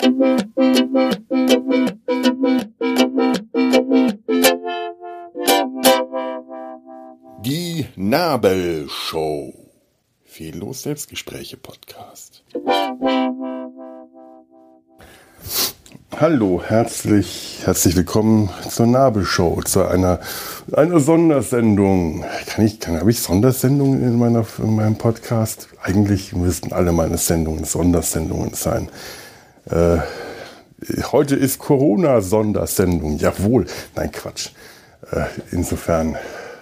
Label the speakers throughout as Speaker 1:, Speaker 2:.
Speaker 1: Die Nabelshow. Fehllos Selbstgespräche Podcast. Hallo, herzlich willkommen zur Nabelshow, zu einer Sondersendung. Habe ich Sondersendungen in meinem Podcast? Eigentlich müssten alle meine Sendungen Sondersendungen sein. Heute ist Corona-Sondersendung. Jawohl. Nein, Quatsch. Insofern,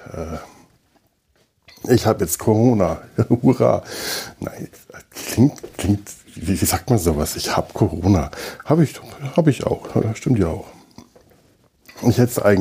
Speaker 1: ich habe jetzt Corona. Hurra. Nein, klingt, wie sagt man sowas? Ich habe Corona. Habe ich auch. Stimmt ja auch. Ich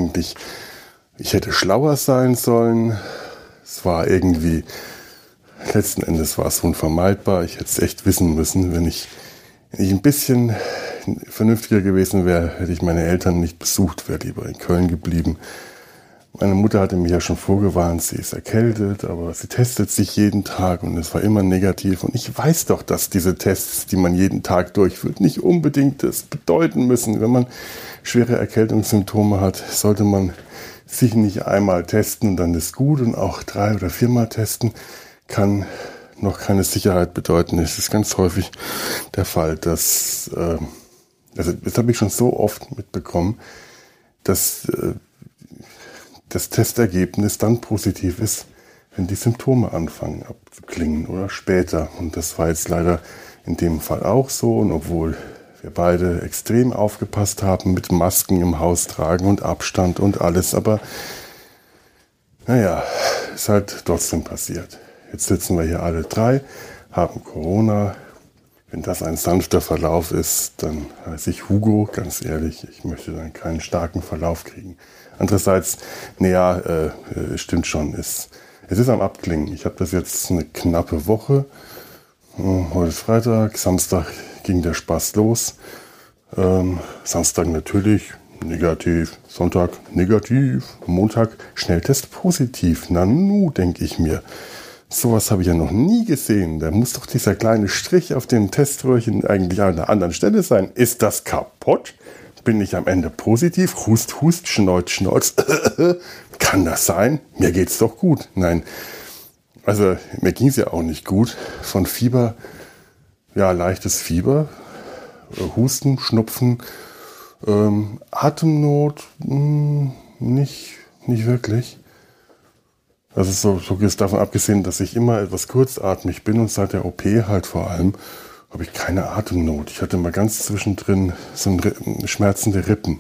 Speaker 1: hätte schlauer sein sollen. Es war irgendwie, letzten Endes war es unvermeidbar. Ich hätte es echt wissen müssen. Wenn ich ein bisschen vernünftiger gewesen wäre, hätte ich meine Eltern nicht besucht, wäre lieber in Köln geblieben. Meine Mutter hatte mich ja schon vorgewarnt, sie ist erkältet, aber sie testet sich jeden Tag und es war immer negativ. Und ich weiß doch, dass diese Tests, die man jeden Tag durchführt, nicht unbedingt das bedeuten müssen. Wenn man schwere Erkältungssymptome hat, sollte man sich nicht einmal testen und dann ist gut. Und auch 3- oder 4-mal testen kann noch keine Sicherheit bedeuten. Es ist ganz häufig der Fall, dass, das habe ich schon so oft mitbekommen, dass das Testergebnis dann positiv ist, wenn die Symptome anfangen abzuklingen oder später. Und das war jetzt leider in dem Fall auch so. Und obwohl wir beide extrem aufgepasst haben mit Masken im Haus tragen und Abstand und alles, aber naja, ist halt trotzdem passiert. Jetzt sitzen wir hier alle 3, haben Corona. Wenn das ein sanfter Verlauf ist, dann heiße ich Hugo, ganz ehrlich, ich möchte dann keinen starken Verlauf kriegen. Andererseits, stimmt schon, es ist am Abklingen. Ich habe das jetzt eine knappe Woche. Heute ist Freitag, Samstag ging der Spaß los. Samstag natürlich negativ, Sonntag negativ, Montag Schnelltest positiv. Nanu, denke ich mir. Sowas habe ich ja noch nie gesehen. Da muss doch dieser kleine Strich auf dem Teströhrchen eigentlich an einer anderen Stelle sein. Ist das kaputt? Bin ich am Ende positiv? Hust, hust, schnauz, schnauz. Kann das sein? Mir geht's doch gut. Nein, also mir ging's ja auch nicht gut. Von Fieber, ja, leichtes Fieber, Husten, Schnupfen, Atemnot, nicht wirklich. Also so ist davon abgesehen, dass ich immer etwas kurzatmig bin und seit der OP halt vor allem, habe ich keine Atemnot. Ich hatte mal ganz zwischendrin so schmerzende Rippen,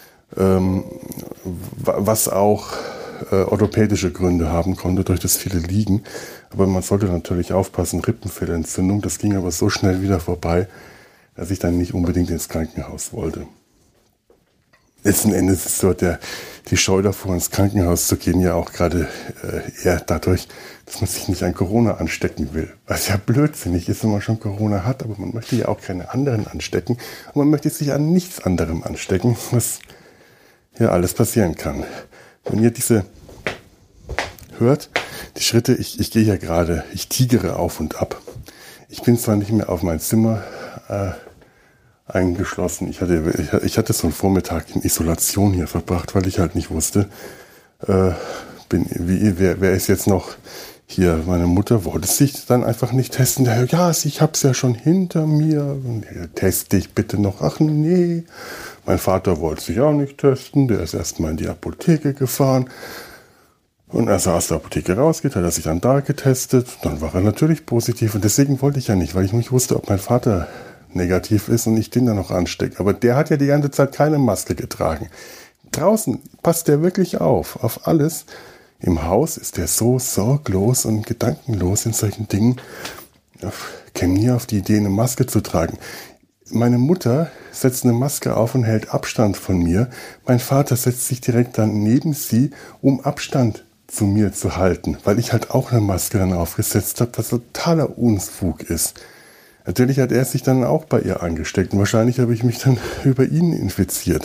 Speaker 1: was auch orthopädische Gründe haben konnte durch das viele Liegen. Aber man sollte natürlich aufpassen, Rippenfellentzündung, das ging aber so schnell wieder vorbei, dass ich dann nicht unbedingt ins Krankenhaus wollte. Letzten Endes ist so die Scheu davor, ins Krankenhaus zu gehen, ja auch gerade eher dadurch, dass man sich nicht an Corona anstecken will. Was ja blödsinnig ist, wenn man schon Corona hat, aber man möchte ja auch keine anderen anstecken. Und man möchte sich an nichts anderem anstecken, was ja alles passieren kann. Wenn ihr diese hört, die Schritte, ich gehe ja gerade, ich tigere auf und ab. Ich bin zwar nicht mehr auf mein Zimmer eingeschlossen. Ich hatte so einen Vormittag in Isolation hier verbracht, weil ich halt nicht wusste, wer ist jetzt noch hier. Meine Mutter wollte sich dann einfach nicht testen. Ja, ich hab's ja schon hinter mir. Teste ich bitte noch. Ach nee. Mein Vater wollte sich auch nicht testen. Der ist erstmal in die Apotheke gefahren. Und als er aus der Apotheke rausgeht, hat er sich dann da getestet. Dann war er natürlich positiv. Und deswegen wollte ich ja nicht, weil ich nicht wusste, ob mein Vater negativ ist und ich den dann noch anstecke. Aber der hat ja die ganze Zeit keine Maske getragen. Draußen passt der wirklich auf alles. Im Haus ist der so sorglos und gedankenlos in solchen Dingen. Ich käme nie auf die Idee, eine Maske zu tragen. Meine Mutter setzt eine Maske auf und hält Abstand von mir. Mein Vater setzt sich direkt dann neben sie, um Abstand zu mir zu halten, weil ich halt auch eine Maske dann aufgesetzt habe, was totaler Unfug ist. Natürlich hat er sich dann auch bei ihr angesteckt und wahrscheinlich habe ich mich dann über ihn infiziert.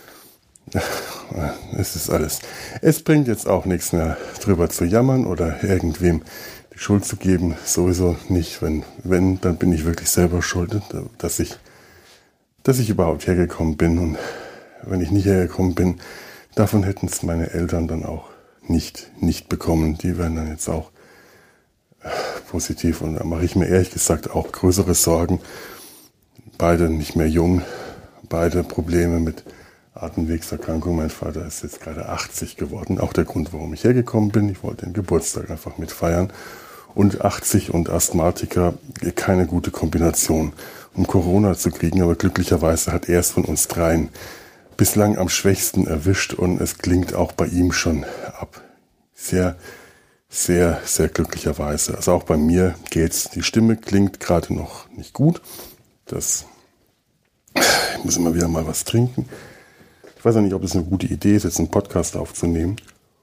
Speaker 1: Es ist alles. Es bringt jetzt auch nichts mehr drüber zu jammern oder irgendwem die Schuld zu geben. Sowieso nicht. Wenn, dann bin ich wirklich selber schuld, dass ich dass ich überhaupt hergekommen bin. Und wenn ich nicht hergekommen bin, davon hätten es meine Eltern dann auch nicht bekommen. Die wären dann jetzt auch positiv. Und da mache ich mir ehrlich gesagt auch größere Sorgen. Beide nicht mehr jung, beide Probleme mit Atemwegserkrankung. Mein Vater ist jetzt gerade 80 geworden. Auch der Grund, warum ich hergekommen bin. Ich wollte den Geburtstag einfach mitfeiern. Und 80 und Asthmatiker, keine gute Kombination, um Corona zu kriegen. Aber glücklicherweise hat er es von uns dreien bislang am schwächsten erwischt. Und es klingt auch bei ihm schon ab. Sehr, sehr, sehr glücklicherweise. Also auch bei mir geht's. Die Stimme klingt gerade noch nicht gut. Ich muss immer wieder mal was trinken. Ich weiß auch nicht, ob es eine gute Idee ist, jetzt einen Podcast aufzunehmen.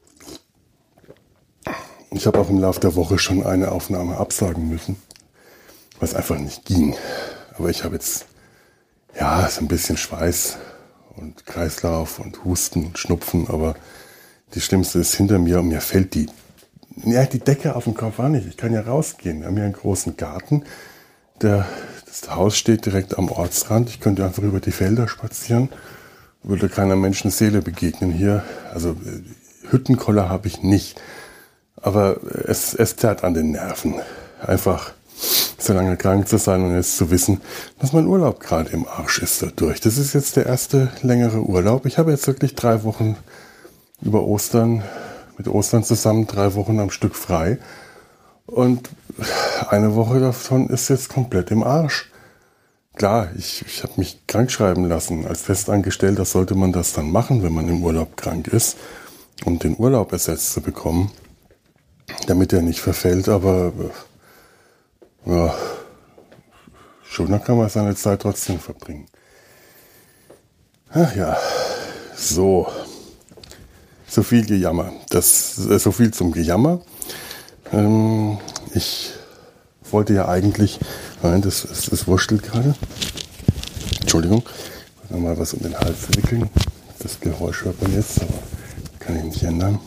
Speaker 1: Ich habe auch im Laufe der Woche schon eine Aufnahme absagen müssen, was einfach nicht ging. Aber ich habe jetzt so ein bisschen Schweiß und Kreislauf und Husten und Schnupfen, aber das Schlimmste ist hinter mir und mir fällt die Decke auf den Kopf an nicht. Ich kann ja rausgehen. Wir haben hier einen großen Garten. Das Haus steht direkt am Ortsrand. Ich könnte einfach über die Felder spazieren. Würde keiner Menschenseele begegnen hier. Also Hüttenkoller habe ich nicht. Aber es zerrt an den Nerven. Einfach so lange krank zu sein und jetzt zu wissen, dass mein Urlaub gerade im Arsch ist dadurch. Das ist jetzt der erste längere Urlaub. Ich habe jetzt wirklich 3 Wochen über Ostern, mit Ostern zusammen 3 Wochen am Stück frei. Und eine Woche davon ist jetzt komplett im Arsch. Klar, ich habe mich krank schreiben lassen. Als Festangestellter sollte man das dann machen, wenn man im Urlaub krank ist, um den Urlaub ersetzt zu bekommen, damit er nicht verfällt. Aber ja, schöner kann man seine Zeit trotzdem verbringen. Ach ja, so viel Gejammer. So viel zum Gejammer. Ich wollte ja eigentlich, nein, das wurschtelt gerade. Entschuldigung, ich muss noch mal was um den Hals wickeln. Das Geräusch hört man jetzt, aber kann ich nicht ändern.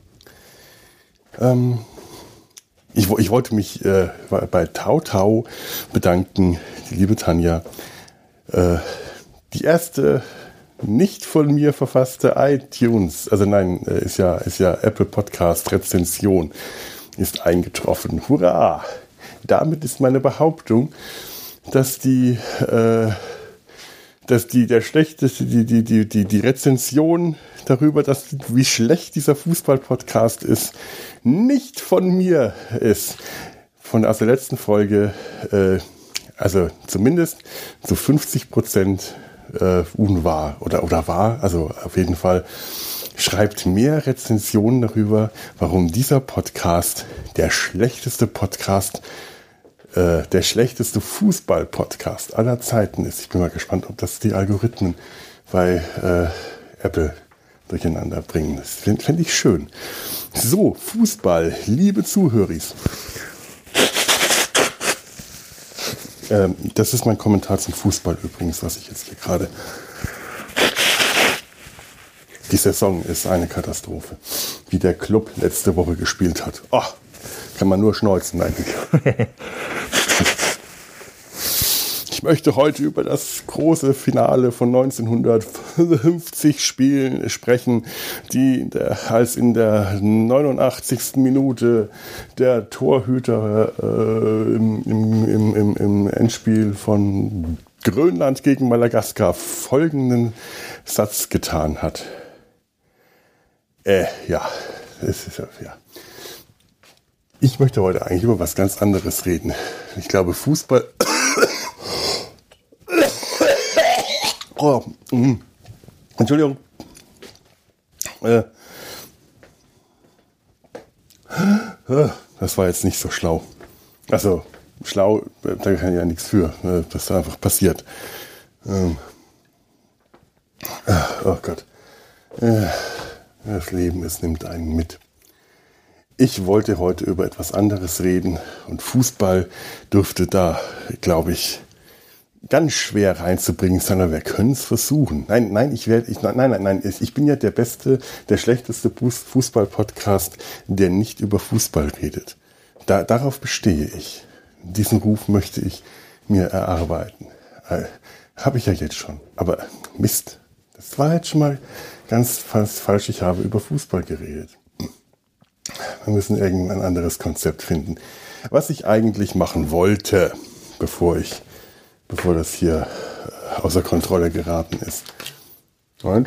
Speaker 1: Ich wollte mich bei Tau bedanken, die liebe Tanja. Die erste nicht von mir verfasste iTunes, also nein, ist ja Apple Podcast Rezension, ist eingetroffen. Hurra! Damit ist meine Behauptung, dass die Rezension darüber, wie schlecht dieser Fußball-Podcast ist, nicht von mir ist. Von der letzten Folge, also zumindest zu 50% unwahr oder wahr, also auf jeden Fall. Schreibt mehr Rezensionen darüber, warum dieser Podcast der schlechteste Fußball-Podcast aller Zeiten ist. Ich bin mal gespannt, ob das die Algorithmen bei Apple durcheinander bringen. Das fände ich schön. So, Fußball, liebe Zuhöris. Das ist mein Kommentar zum Fußball übrigens, was ich jetzt hier gerade... Die Saison ist eine Katastrophe. Wie der Club letzte Woche gespielt hat. Oh, kann man nur schneuzen eigentlich. Ich möchte heute über das große Finale von 1950 sprechen, als in der 89. Minute der Torhüter im Endspiel von Grönland gegen Madagaskar folgenden Satz getan hat. Ich möchte heute eigentlich über was ganz anderes reden. Ich glaube, Fußball... Entschuldigung. Das war jetzt nicht so schlau. Also, schlau, da kann ich ja nichts für. Das ist einfach passiert. Oh Gott. Das Leben, es nimmt einen mit. Ich wollte heute über etwas anderes reden und Fußball dürfte da, glaube ich, ganz schwer reinzubringen sein, aber wir können es versuchen. Nein, ich bin ja der schlechteste Fußball-Podcast, der nicht über Fußball redet. Darauf bestehe ich. Diesen Ruf möchte ich mir erarbeiten. Habe ich ja jetzt schon. Aber Mist, das war jetzt schon mal ganz falsch. Ich habe über Fußball geredet. Wir müssen irgendein anderes Konzept finden. Was ich eigentlich machen wollte, bevor das hier außer Kontrolle geraten ist. Und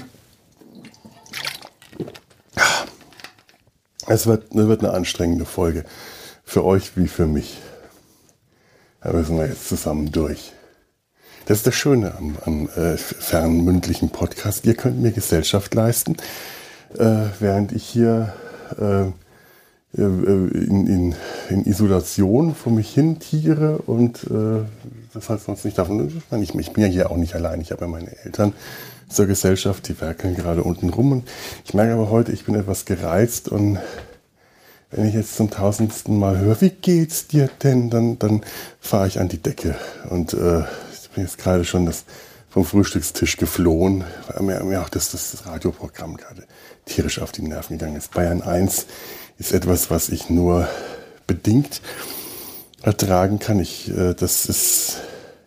Speaker 1: es wird eine anstrengende Folge. Für euch wie für mich. Da müssen wir jetzt zusammen durch. Das ist das Schöne am fernmündlichen Podcast. Ihr könnt mir Gesellschaft leisten, während ich hier in Isolation vor mich hin tigere und das heißt sonst nicht davon. Ich bin ja hier auch nicht allein. Ich habe ja meine Eltern zur Gesellschaft, die werkeln gerade unten rum. Und ich merke aber heute, ich bin etwas gereizt und wenn ich jetzt zum 1000. Mal höre, wie geht's dir denn, dann fahre ich an die Decke. Und ich bin jetzt gerade schon vom Frühstückstisch geflohen, weil mir auch das Radioprogramm gerade tierisch auf die Nerven gegangen ist. Bayern 1 ist etwas, was ich nur bedingt ertragen kann. Das ist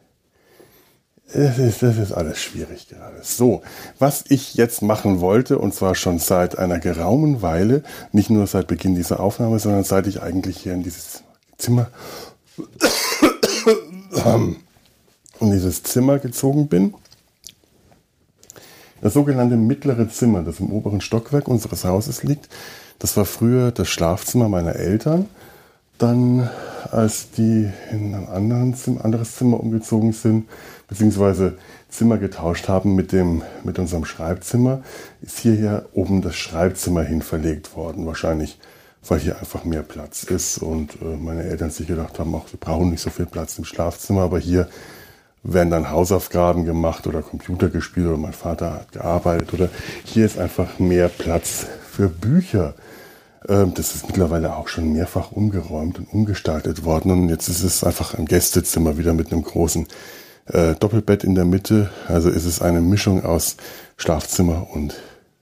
Speaker 1: alles schwierig gerade. So, was ich jetzt machen wollte, und zwar schon seit einer geraumen Weile, nicht nur seit Beginn dieser Aufnahme, sondern seit ich eigentlich hier in dieses Zimmer gezogen bin. Das sogenannte mittlere Zimmer, das im oberen Stockwerk unseres Hauses liegt, das war früher das Schlafzimmer meiner Eltern. Dann, als die in ein anderes Zimmer umgezogen sind, beziehungsweise Zimmer getauscht haben mit unserem Schreibzimmer, ist hierher oben das Schreibzimmer hin verlegt worden. Wahrscheinlich, weil hier einfach mehr Platz ist und meine Eltern sich gedacht haben, wir brauchen nicht so viel Platz im Schlafzimmer, aber hier werden dann Hausaufgaben gemacht oder Computer gespielt oder mein Vater hat gearbeitet oder hier ist einfach mehr Platz für Bücher. Das ist mittlerweile auch schon mehrfach umgeräumt und umgestaltet worden und jetzt ist es einfach ein Gästezimmer wieder mit einem großen Doppelbett in der Mitte. Also ist es eine Mischung aus Schlafzimmer und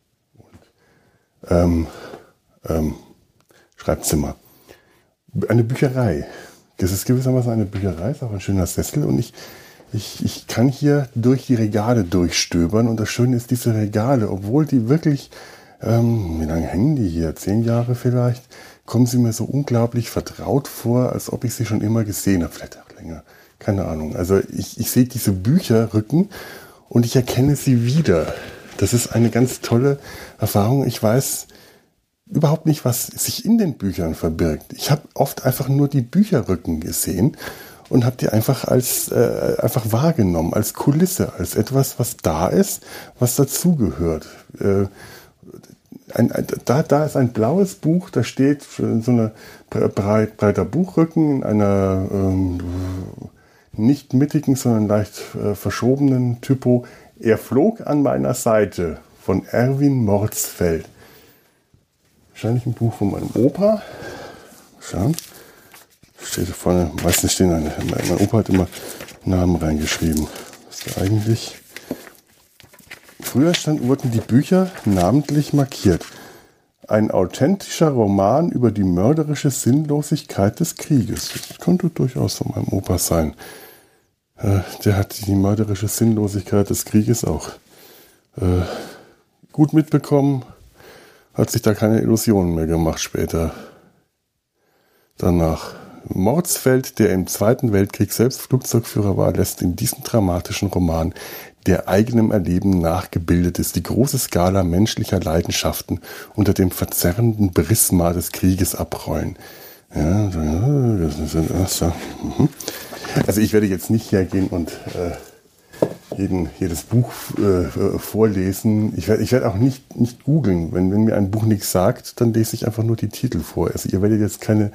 Speaker 1: Schreibzimmer. Eine Bücherei. Das ist gewissermaßen eine Bücherei, ist auch ein schöner Sessel und ich kann hier durch die Regale durchstöbern und das Schöne ist, diese Regale, obwohl die wirklich, wie lange hängen die hier? 10 Jahre vielleicht, kommen sie mir so unglaublich vertraut vor, als ob ich sie schon immer gesehen habe, vielleicht auch länger, keine Ahnung. Also ich sehe diese Bücherrücken und ich erkenne sie wieder. Das ist eine ganz tolle Erfahrung. Ich weiß überhaupt nicht, was sich in den Büchern verbirgt. Ich habe oft einfach nur die Bücherrücken gesehen und habe die einfach einfach wahrgenommen, als Kulisse, als etwas, was da ist, was dazugehört. Da ist ein blaues Buch, da steht so ein breiter Buchrücken in einer nicht mittigen, sondern leicht verschobenen Typo. Er flog an meiner Seite von Erwin Morzfeld. Wahrscheinlich ein Buch von meinem Opa. Schauen. Steht da vorne, meistens stehen mein Opa hat immer Namen reingeschrieben. Das ist eigentlich. Früher wurden die Bücher namentlich markiert. Ein authentischer Roman über die mörderische Sinnlosigkeit des Krieges. Das könnte durchaus von meinem Opa sein. Der hat die mörderische Sinnlosigkeit des Krieges auch gut mitbekommen. Hat sich da keine Illusionen mehr gemacht später. Danach. Morzfeld, der im Zweiten Weltkrieg selbst Flugzeugführer war, lässt in diesem dramatischen Roman, der eigenem Erleben nachgebildet ist, die große Skala menschlicher Leidenschaften unter dem verzerrenden Prisma des Krieges abrollen. Ja, also ich werde jetzt nicht hergehen und jedes Buch vorlesen. Ich werd auch nicht googeln. Wenn mir ein Buch nichts sagt, dann lese ich einfach nur die Titel vor. Also ihr werdet jetzt keine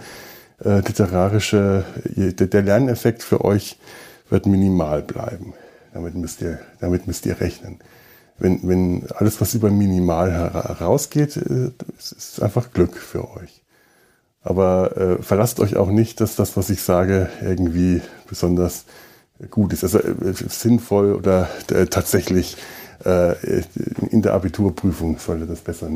Speaker 1: der Lerneffekt für euch wird minimal bleiben. Damit müsst ihr rechnen. Wenn alles, was über minimal herausgeht, ist einfach Glück für euch. Aber verlasst euch auch nicht, dass das, was ich sage, irgendwie besonders gut ist. Also sinnvoll oder tatsächlich in der Abiturprüfung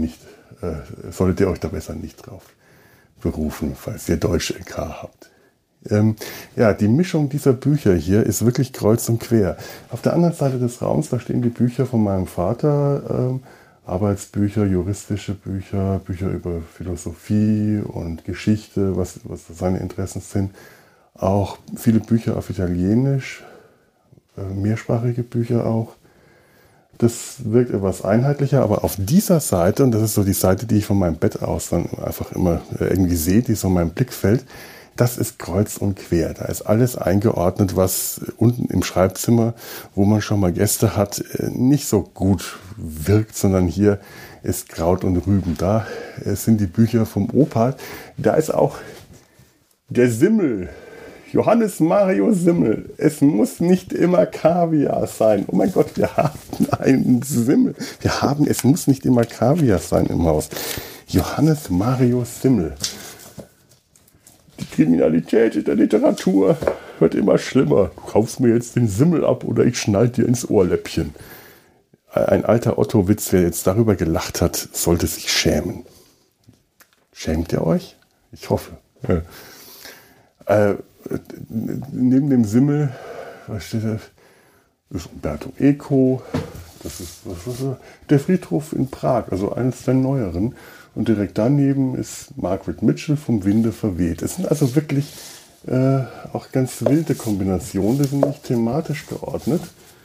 Speaker 1: solltet ihr euch da besser nicht drauf berufen, falls ihr Deutsch LK habt. Ja, die Mischung dieser Bücher hier ist wirklich kreuz und quer. Auf der anderen Seite des Raums, da stehen die Bücher von meinem Vater, Arbeitsbücher, juristische Bücher, Bücher über Philosophie und Geschichte, was seine Interessen sind. Auch viele Bücher auf Italienisch, mehrsprachige Bücher auch. Das wirkt etwas einheitlicher, aber auf dieser Seite, und das ist so die Seite, die ich von meinem Bett aus dann einfach immer irgendwie sehe, die so in meinem Blickfeld, das ist kreuz und quer. Da ist alles eingeordnet, was unten im Schreibzimmer, wo man schon mal Gäste hat, nicht so gut wirkt, sondern hier ist Kraut und Rüben. Da sind die Bücher vom Opa. Da ist auch der Simmel, Johannes Mario Simmel. Es muss nicht immer Kaviar sein. Oh mein Gott, wir haben einen Simmel. Es muss nicht immer Kaviar sein im Haus. Johannes Mario Simmel. Die Kriminalität in der Literatur wird immer schlimmer. Du kaufst mir jetzt den Simmel ab oder ich schneide dir ins Ohrläppchen. Ein alter Otto-Witz, wer jetzt darüber gelacht hat, sollte sich schämen. Schämt ihr euch? Ich hoffe. Ja. Neben dem Simmel, was steht da? Das ist Umberto Eco. Das ist der Friedhof in Prag, also eines der neueren. Und direkt daneben ist Margaret Mitchell vom Winde verweht. Es sind also wirklich auch ganz wilde Kombinationen. Die sind nicht thematisch geordnet.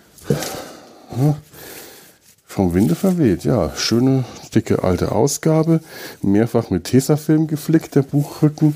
Speaker 1: Vom Winde verweht, ja. Schöne, dicke, alte Ausgabe. Mehrfach mit Tesafilm geflickt, der Buchrücken.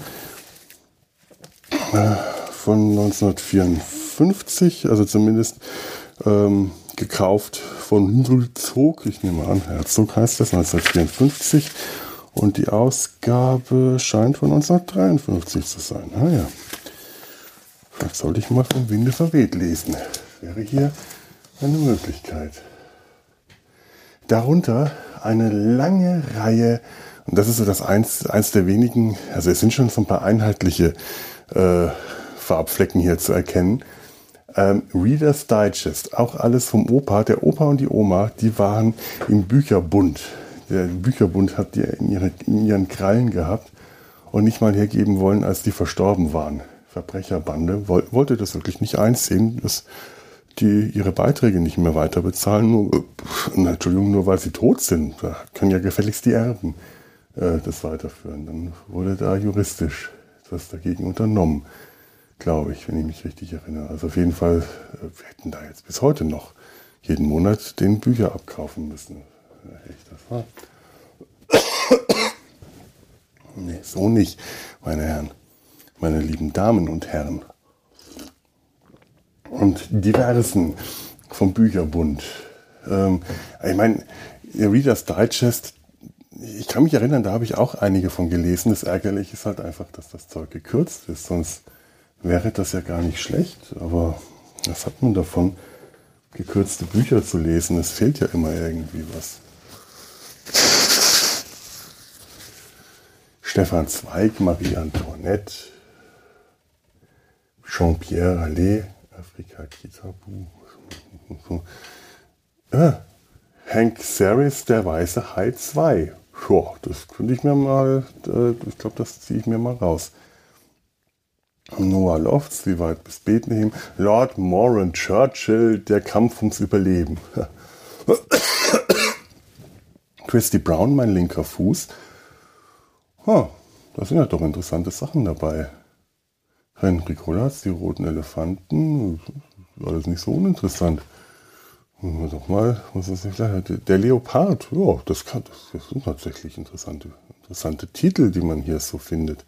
Speaker 1: Von 1954, also zumindest gekauft von Herzog. Ich nehme an, Herzog heißt das, 1954. Und die Ausgabe scheint von 1953 zu sein. Ah ja. Das sollte ich mal vom Winde verweht lesen. Wäre hier eine Möglichkeit. Darunter eine lange Reihe, und das ist so das eins der wenigen, also es sind schon so ein paar einheitliche Farbflecken hier zu erkennen. Reader's Digest, auch alles vom Opa. Der Opa und die Oma, die waren im Bücherbund. Der Bücherbund hat die in ihren Krallen gehabt und nicht mal hergeben wollen, als die verstorben waren. Verbrecherbande wollte das wirklich nicht einsehen, dass die ihre Beiträge nicht mehr weiter bezahlen, nur weil sie tot sind. Da können ja gefälligst die Erben das weiterführen. Dann wurde da juristisch etwas dagegen unternommen, glaube ich, wenn ich mich richtig erinnere. Also auf jeden Fall, wir hätten da jetzt bis heute noch jeden Monat den Bücher abkaufen müssen. Echt, das war. Nee, so nicht, meine Herren, meine lieben Damen und Herren. Und diversen vom Bücherbund. Ich meine, Reader's Digest, ich kann mich erinnern, da habe ich auch einige von gelesen. Das Ärgerliche ist halt einfach, dass das Zeug gekürzt ist, sonst wäre das ja gar nicht schlecht. Aber was hat man davon, gekürzte Bücher zu lesen? Es fehlt ja immer irgendwie was. Stefan Zweig, Marie Antoinette, Jean-Pierre Allais, Afrika Kitabu. Hank Seris, der weiße Hai 2. Ja, das könnte ich mir mal, ich glaube, das ziehe ich mir mal raus. Noah Lofts, Wie weit bis Bethlehem. Lord Moran Churchill, Der Kampf ums Überleben. Christy Brown, Mein linker Fuß. Da sind ja doch interessante Sachen dabei. Henrik Rollatz, Die roten Elefanten. Alles nicht so uninteressant. Doch mal, was ist nicht klar? Der Leopard, ja, das sind tatsächlich interessante Titel, die man hier so findet.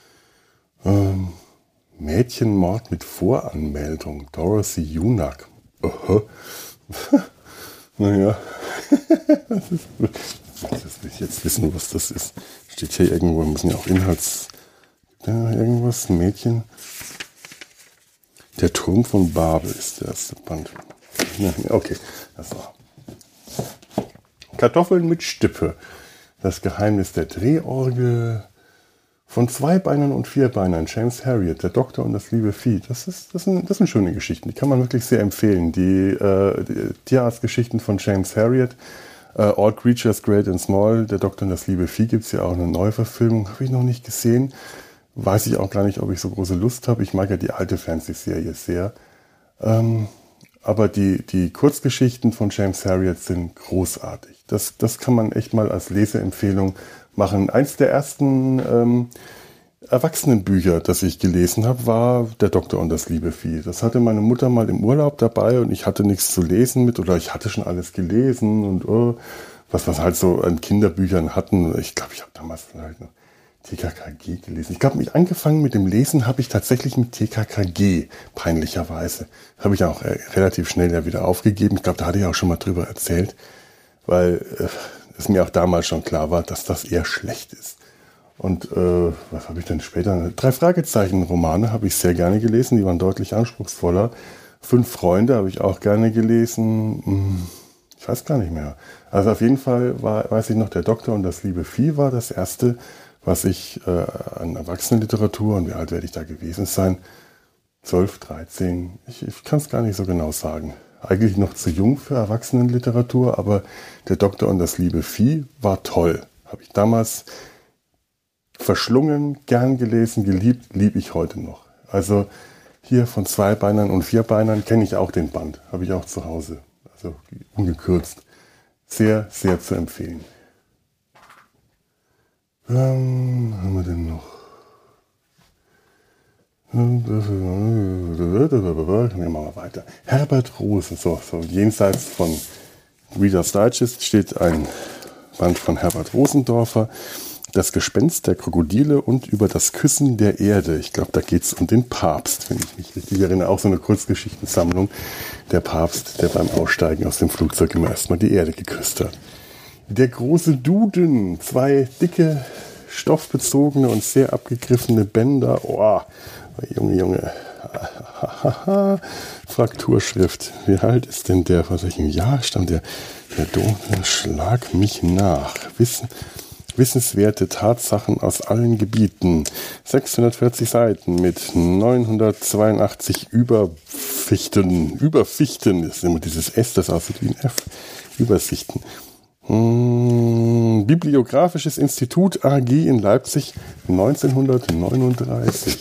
Speaker 1: Mädchenmord mit Voranmeldung, Dorothy Junak. Naja, das will ich jetzt wissen, was das ist. Steht hier irgendwo, müssen ja auch irgendwas, Mädchen. Der Turm von Babel ist der erste Band. Okay, das war. Kartoffeln mit Stippe. Das Geheimnis der Drehorgel. Von Zweibeinern und Vierbeinern. James Herriot, Der Doktor und das liebe Vieh. Das sind schöne Geschichten. Die kann man wirklich sehr empfehlen. Die Tierarztgeschichten von James Herriot. All Creatures Great and Small. Der Doktor und das liebe Vieh gibt es ja auch eine Neuverfilmung. Habe ich noch nicht gesehen. weiß ich auch gar nicht, ob ich so große Lust habe. Ich mag ja die alte Fernsehserie sehr. Aber die Kurzgeschichten von James Herriot sind großartig. Das kann man echt mal als Leseempfehlung machen. Eins der ersten Erwachsenenbücher, das ich gelesen habe, war Der Doktor und das liebe Vieh. Das hatte meine Mutter mal im Urlaub dabei und ich hatte nichts zu lesen mit oder ich hatte schon alles gelesen und was halt so an Kinderbüchern hatten. Ich glaube, ich habe damals halt noch TKKG gelesen. Ich glaube, angefangen mit dem Lesen habe ich tatsächlich mit TKKG, peinlicherweise. Das habe ich auch relativ schnell ja wieder aufgegeben. Ich glaube, da hatte ich auch schon mal drüber erzählt, weil es mir auch damals schon klar war, dass das eher schlecht ist. Und was habe ich denn später? 3 Fragezeichen-Romane habe ich sehr gerne gelesen, die waren deutlich anspruchsvoller. 5 Freunde habe ich auch gerne gelesen. Ich weiß gar nicht mehr. Also auf jeden Fall weiß ich noch, Der Doktor und das liebe Vieh war das erste, was ich an Erwachsenenliteratur, und wie alt werde ich da gewesen sein? 12, 13, ich kann es gar nicht so genau sagen. Eigentlich noch zu jung für Erwachsenenliteratur, aber Der Doktor und das liebe Vieh war toll. Habe ich damals verschlungen, gern gelesen, geliebt, liebe ich heute noch. Also hier von Zweibeinern und Vierbeinern kenne ich auch den Band, habe ich auch zu Hause. Also ungekürzt. Sehr, sehr zu empfehlen. Haben wir denn noch? Wir machen mal weiter. Herbert Rosen, so jenseits von Reader's Digest steht ein Band von Herbert Rosendorfer, Das Gespenst der Krokodile und über das Küssen der Erde. Ich glaube, da geht es um den Papst, wenn ich mich richtig erinnere. Auch so eine Kurzgeschichtensammlung. Der Papst, der beim Aussteigen aus dem Flugzeug immer erstmal die Erde geküsst hat. Der große Duden, 2 dicke, stoffbezogene und sehr abgegriffene Bänder. Oh, Junge. Frakturschrift. Wie alt ist denn der? Aus welchem Jahr stammt der? Der Dom, schlag mich nach. Wissenswerte Tatsachen aus allen Gebieten. 640 Seiten mit 982 Überfichten. Überfichten ist immer dieses S, das aussieht wie ein F. Übersichten. Bibliographisches Institut AG in Leipzig 1939.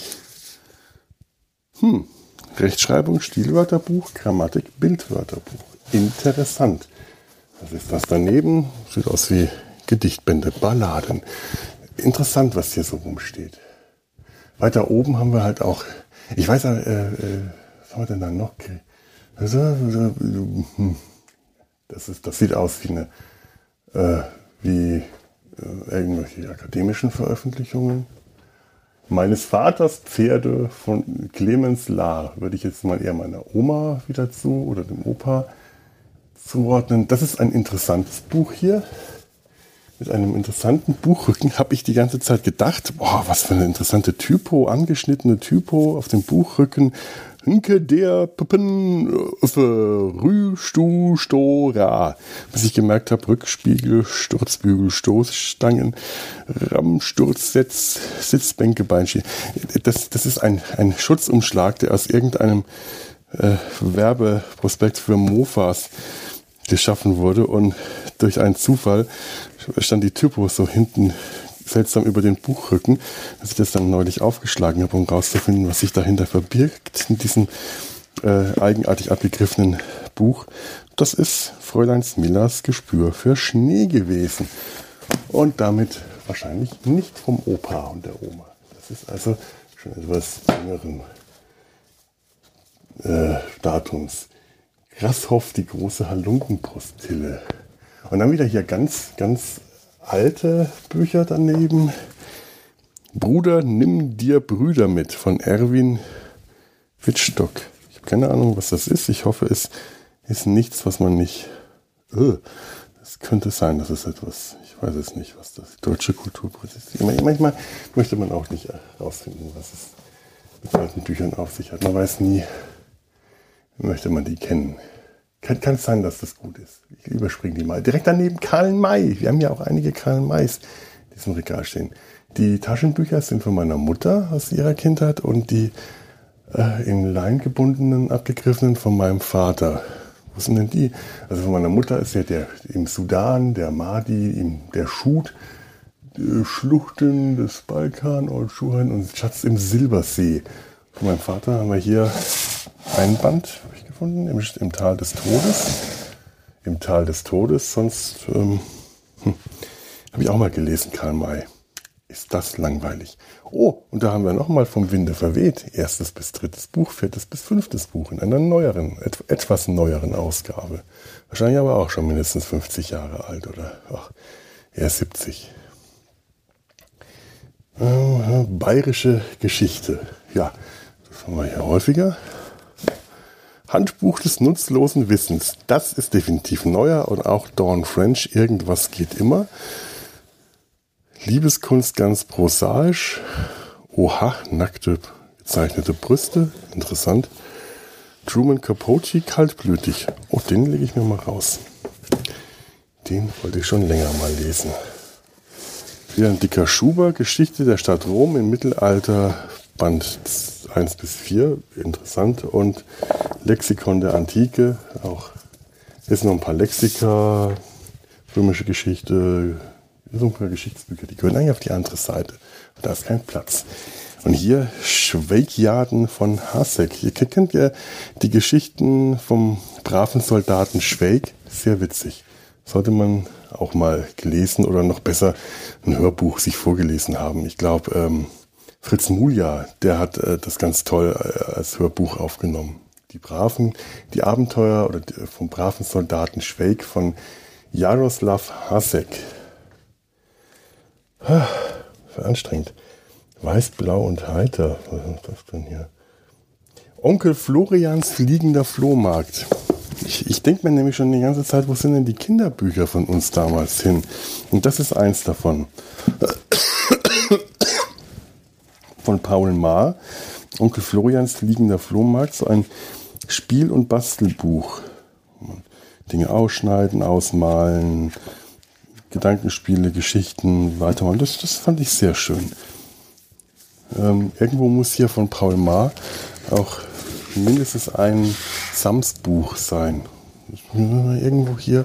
Speaker 1: Rechtschreibung, Stilwörterbuch, Grammatik, Bildwörterbuch. Interessant. Was ist das daneben? Sieht aus wie Gedichtbände, Balladen. Interessant, was hier so rumsteht. Weiter oben haben wir halt auch, ich weiß, was haben wir denn da noch? Das sieht aus wie irgendwelche akademischen Veröffentlichungen. Meines Vaters Pferde von Clemens Lahr würde ich jetzt mal eher meiner Oma wieder oder dem Opa zuordnen. Das ist ein interessantes Buch hier. Mit einem interessanten Buchrücken habe ich die ganze Zeit gedacht, boah, was für eine interessante Typo, angeschnittene Typo auf dem Buchrücken. Hinke der Puppen Rüstustora. Bis ich gemerkt habe, Rückspiegel, Sturzbügel, Stoßstangen, Rammsturzsetz, Sitzbänke, Beinschienen. Das ist ein Schutzumschlag, der aus irgendeinem Werbeprospekt für Mofas geschaffen wurde und durch einen Zufall stand die Typo so hinten seltsam über den Buchrücken, dass ich das dann neulich aufgeschlagen habe, um rauszufinden, was sich dahinter verbirgt in diesem eigenartig abgegriffenen Buch. Das ist Fräulein Smillers Gespür für Schnee gewesen. Und damit wahrscheinlich nicht vom Opa und der Oma. Das ist also schon etwas jüngeren Datums. Grasshoff, die große Halunkenpostille. Und dann wieder hier ganz, ganz alte Bücher daneben. Bruder, nimm dir Brüder mit von Erwin Wittstock. Ich habe keine Ahnung, was das ist. Ich hoffe, es ist nichts, was man nicht... Es könnte sein, dass es etwas... Ich weiß es nicht, was das deutsche Kulturpolitik ist. Manchmal möchte man auch nicht herausfinden, was es mit alten Büchern auf sich hat. Man weiß nie, möchte man die kennen. Kann es sein, dass das gut ist. Ich überspringe die mal. Direkt daneben Karl May. Wir haben ja auch einige Karl Mays in diesem Regal stehen. Die Taschenbücher sind von meiner Mutter aus ihrer Kindheit und die in Leim gebundenen, abgegriffenen von meinem Vater. Wo sind denn die? Also von meiner Mutter ist ja der im Sudan, der Mahdi, der Schut. Schluchten des Balkan und Schuhen und Schatz im Silbersee. Von meinem Vater haben wir hier ein Band, habe ich gefunden, im Tal des Todes. Im Tal des Todes, sonst habe ich auch mal gelesen, Karl May. Ist das langweilig. Oh, und da haben wir nochmal vom Winde verweht. 1. bis 3. Buch, 4. bis 5. Buch in einer neueren, etwas neueren Ausgabe. Wahrscheinlich aber auch schon mindestens 50 Jahre alt oder eher 70. Bayerische Geschichte. Ja, das haben wir hier häufiger. Handbuch des nutzlosen Wissens. Das ist definitiv neuer und auch Dawn French. Irgendwas geht immer. Liebeskunst ganz prosaisch. Oha, nackte, gezeichnete Brüste. Interessant. Truman Capote, kaltblütig. Oh, den lege ich mir mal raus. Den wollte ich schon länger mal lesen. Wieder ein dicker Schuber. Geschichte der Stadt Rom im Mittelalter. Band 1 bis 4. Interessant. Und Lexikon der Antike. Auch ist noch ein paar Lexika. Römische Geschichte. So ein paar Geschichtsbücher, die gehören eigentlich auf die andere Seite. Da ist kein Platz. Und hier Schweigjaden von Haseck. Ihr kennt ja die Geschichten vom braven Soldaten Schweig. Sehr witzig. Sollte man auch mal gelesen oder noch besser ein Hörbuch sich vorgelesen haben. Ich glaube, Fritz Mulja, der hat das ganz toll als Hörbuch aufgenommen. Die Abenteuer oder vom braven Soldaten Schweig von Jaroslav Haseck. Anstrengend. Weiß, blau und heiter. Was ist das denn hier? Onkel Florians fliegender Flohmarkt. Ich denke mir nämlich schon die ganze Zeit, wo sind denn die Kinderbücher von uns damals hin? Und das ist eins davon. Von Paul Maar. Onkel Florians fliegender Flohmarkt. So ein Spiel- und Bastelbuch. Dinge ausschneiden, ausmalen, Gedankenspiele, Geschichten, weitermachen. Das fand ich sehr schön. Irgendwo muss hier von Paul Maar auch mindestens ein Sams-Buch sein. Irgendwo hier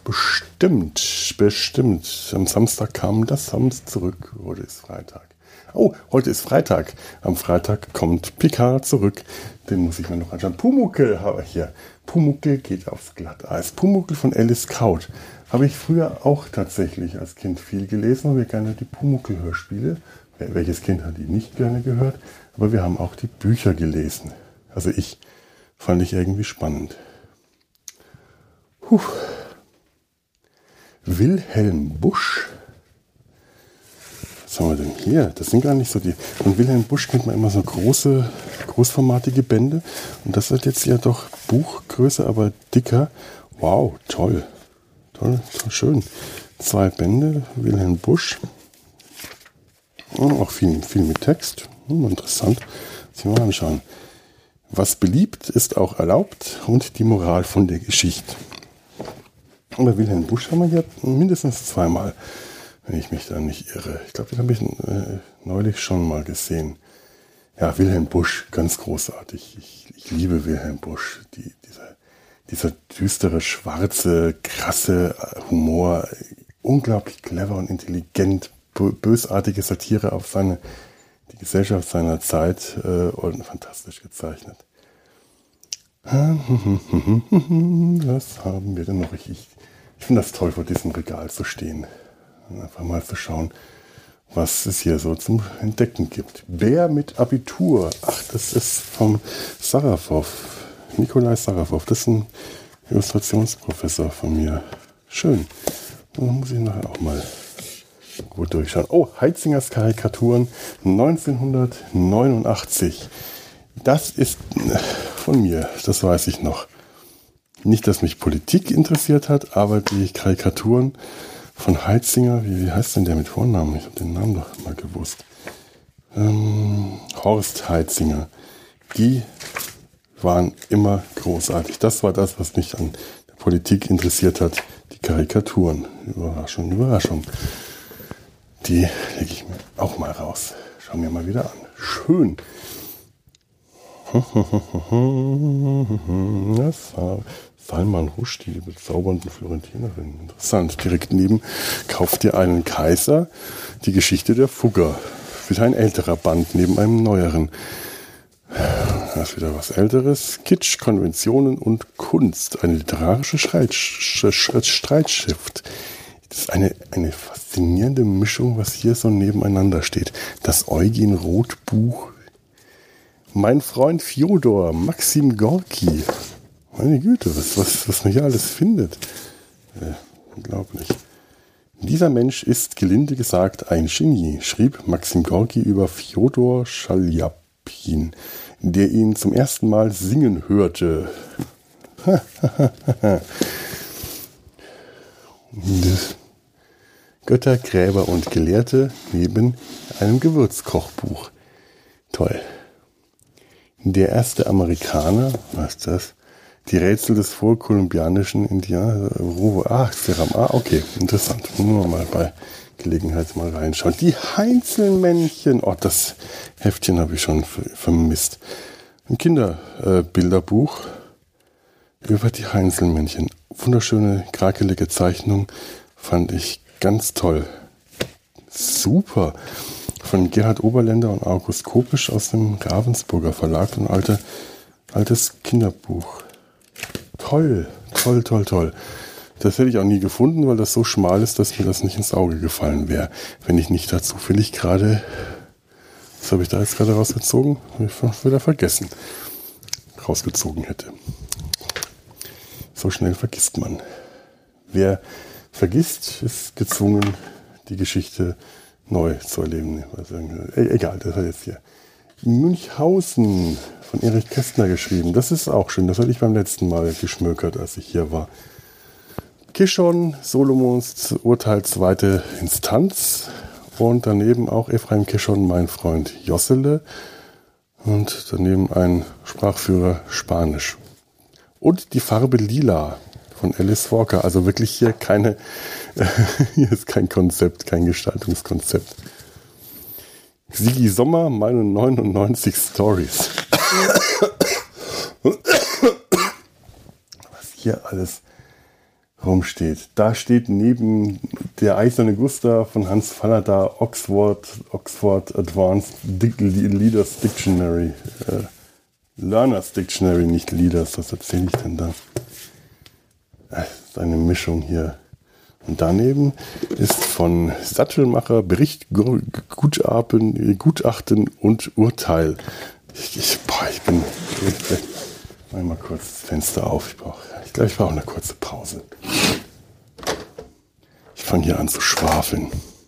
Speaker 1: bestimmt. Am Samstag kam das Sams zurück. Heute ist Freitag. Oh, heute ist Freitag. Am Freitag kommt Picard zurück. Den muss ich mir noch anschauen. Pumuckl habe ich hier. Pumuckl geht aufs Glatteis. Pumuckl von Alice Kaut. Habe ich früher auch tatsächlich als Kind viel gelesen. Habe gerne die Pumuckl-Hörspiele. Welches Kind hat die nicht gerne gehört? Aber wir haben auch die Bücher gelesen. Also fand ich irgendwie spannend. Wilhelm Busch. Was haben wir denn hier? Das sind gar nicht so die... Von Wilhelm Busch kennt man immer so großformatige Bände. Und das ist jetzt ja doch Buchgröße, aber dicker. Wow, toll. Toll, schön. 2 Bände, Wilhelm Busch. Und auch viel mit Text. Interessant. Lass mich mal anschauen. Was beliebt, ist auch erlaubt. Und die Moral von der Geschichte. Aber Wilhelm Busch haben wir hier mindestens 2-mal, wenn ich mich da nicht irre. Ich glaube, den habe ich neulich schon mal gesehen. Ja, Wilhelm Busch, ganz großartig. Ich liebe Wilhelm Busch. Dieser düstere, schwarze, krasse Humor, unglaublich clever und intelligent, bösartige Satire auf die Gesellschaft seiner Zeit und fantastisch gezeichnet. Was haben wir denn noch? Ich finde das toll, vor diesem Regal zu stehen. Und einfach mal zu schauen, was es hier so zum Entdecken gibt. Bär mit Abitur. Ach, das ist vom Sarafow. Nikolai Sarafow. Das ist ein Illustrationsprofessor von mir. Schön. Da muss ich nachher auch mal gut durchschauen. Oh, Heitzingers Karikaturen 1989. Das ist von mir, das weiß ich noch. Nicht, dass mich Politik interessiert hat, aber die Karikaturen von Heitzinger, wie heißt denn der mit Vornamen? Ich habe den Namen doch mal gewusst. Horst Heitzinger. Die waren immer großartig. Das war das, was mich an der Politik interessiert hat. Die Karikaturen. Überraschung, Überraschung. Die lege ich mir auch mal raus. Schauen wir mal wieder an. Schön. Salman Rushdie, die bezaubernden Florentinerin. Interessant. Direkt neben Kauft ihr einen Kaiser, die Geschichte der Fugger. Wieder ein älterer Band neben einem neueren. Das ist wieder was Älteres. Kitsch, Konventionen und Kunst. Eine literarische Streitschrift. Das ist eine faszinierende Mischung, was hier so nebeneinander steht. Das Eugen Roth Buch. Mein Freund Fjodor, Maxim Gorki. Meine Güte, was man hier alles findet. Unglaublich. Dieser Mensch ist, gelinde gesagt, ein Genie, schrieb Maxim Gorki über Fjodor Schaljapin, der ihn zum ersten Mal singen hörte. Götter, Gräber und Gelehrte neben einem Gewürzkochbuch. Toll. Der erste Amerikaner, was ist das? Die Rätsel des vorkolumbianischen Indianers. Okay, interessant. Müssen wir mal bei Gelegenheit mal reinschauen. Die Heinzelmännchen. Oh, das Heftchen habe ich schon vermisst. Ein Kinderbilderbuch über die Heinzelmännchen. Wunderschöne, krakelige Zeichnung. Fand ich ganz toll. Super. Von Gerhard Oberländer und August Kopisch aus dem Ravensburger Verlag. Ein altes Kinderbuch. Toll. Das hätte ich auch nie gefunden, weil das so schmal ist, dass mir das nicht ins Auge gefallen wäre. Wenn ich nicht da zufällig gerade... Was habe ich da jetzt gerade rausgezogen? Habe ich wieder vergessen. Rausgezogen hätte. So schnell vergisst man. Wer vergisst, ist gezwungen, die Geschichte neu zu erleben. Also, egal, das hat jetzt hier. Münchhausen von Erich Kästner geschrieben. Das ist auch schön. Das hatte ich beim letzten Mal geschmökert, als ich hier war. Kishon, Solomons Urteil zweite Instanz. Und daneben auch Ephraim Kishon, mein Freund Jossele. Und daneben ein Sprachführer Spanisch. Und die Farbe Lila von Alice Walker. Also wirklich hier hier ist kein Konzept, kein Gestaltungskonzept. Sigi Sommer, meine 99 Stories. Was hier alles rumsteht. Da steht neben der Eiserne Gustav von Hans Fallada Oxford Advanced Leaders Dictionary. Learners Dictionary, nicht Leaders. Was erzähle ich denn da? Das ist eine Mischung hier. Und daneben ist von Sattelmacher Bericht, Gutachten und Urteil. Ich mach mal kurz das Fenster auf. Ich glaube, ich brauche eine kurze Pause. Ich fange hier an zu schwafeln.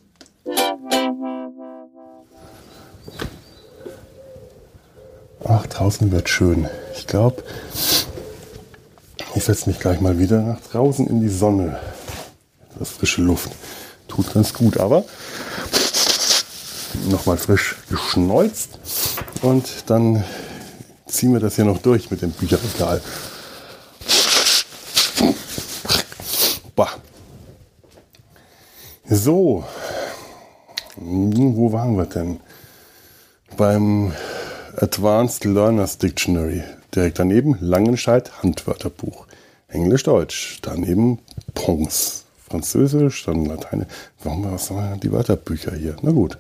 Speaker 1: Ach, draußen wird schön. Ich glaube, ich setze mich gleich mal wieder nach draußen in die Sonne. Das frische Luft tut ganz gut, aber nochmal frisch geschneuzt und dann ziehen wir das hier noch durch mit dem Bücherregal. Bah. So, wo waren wir denn? Beim Advanced Learners Dictionary. Direkt daneben Langenscheidt Handwörterbuch. Englisch-Deutsch. Daneben Pons. Französisch, dann Latein. Was haben die Wörterbücher hier? Na gut.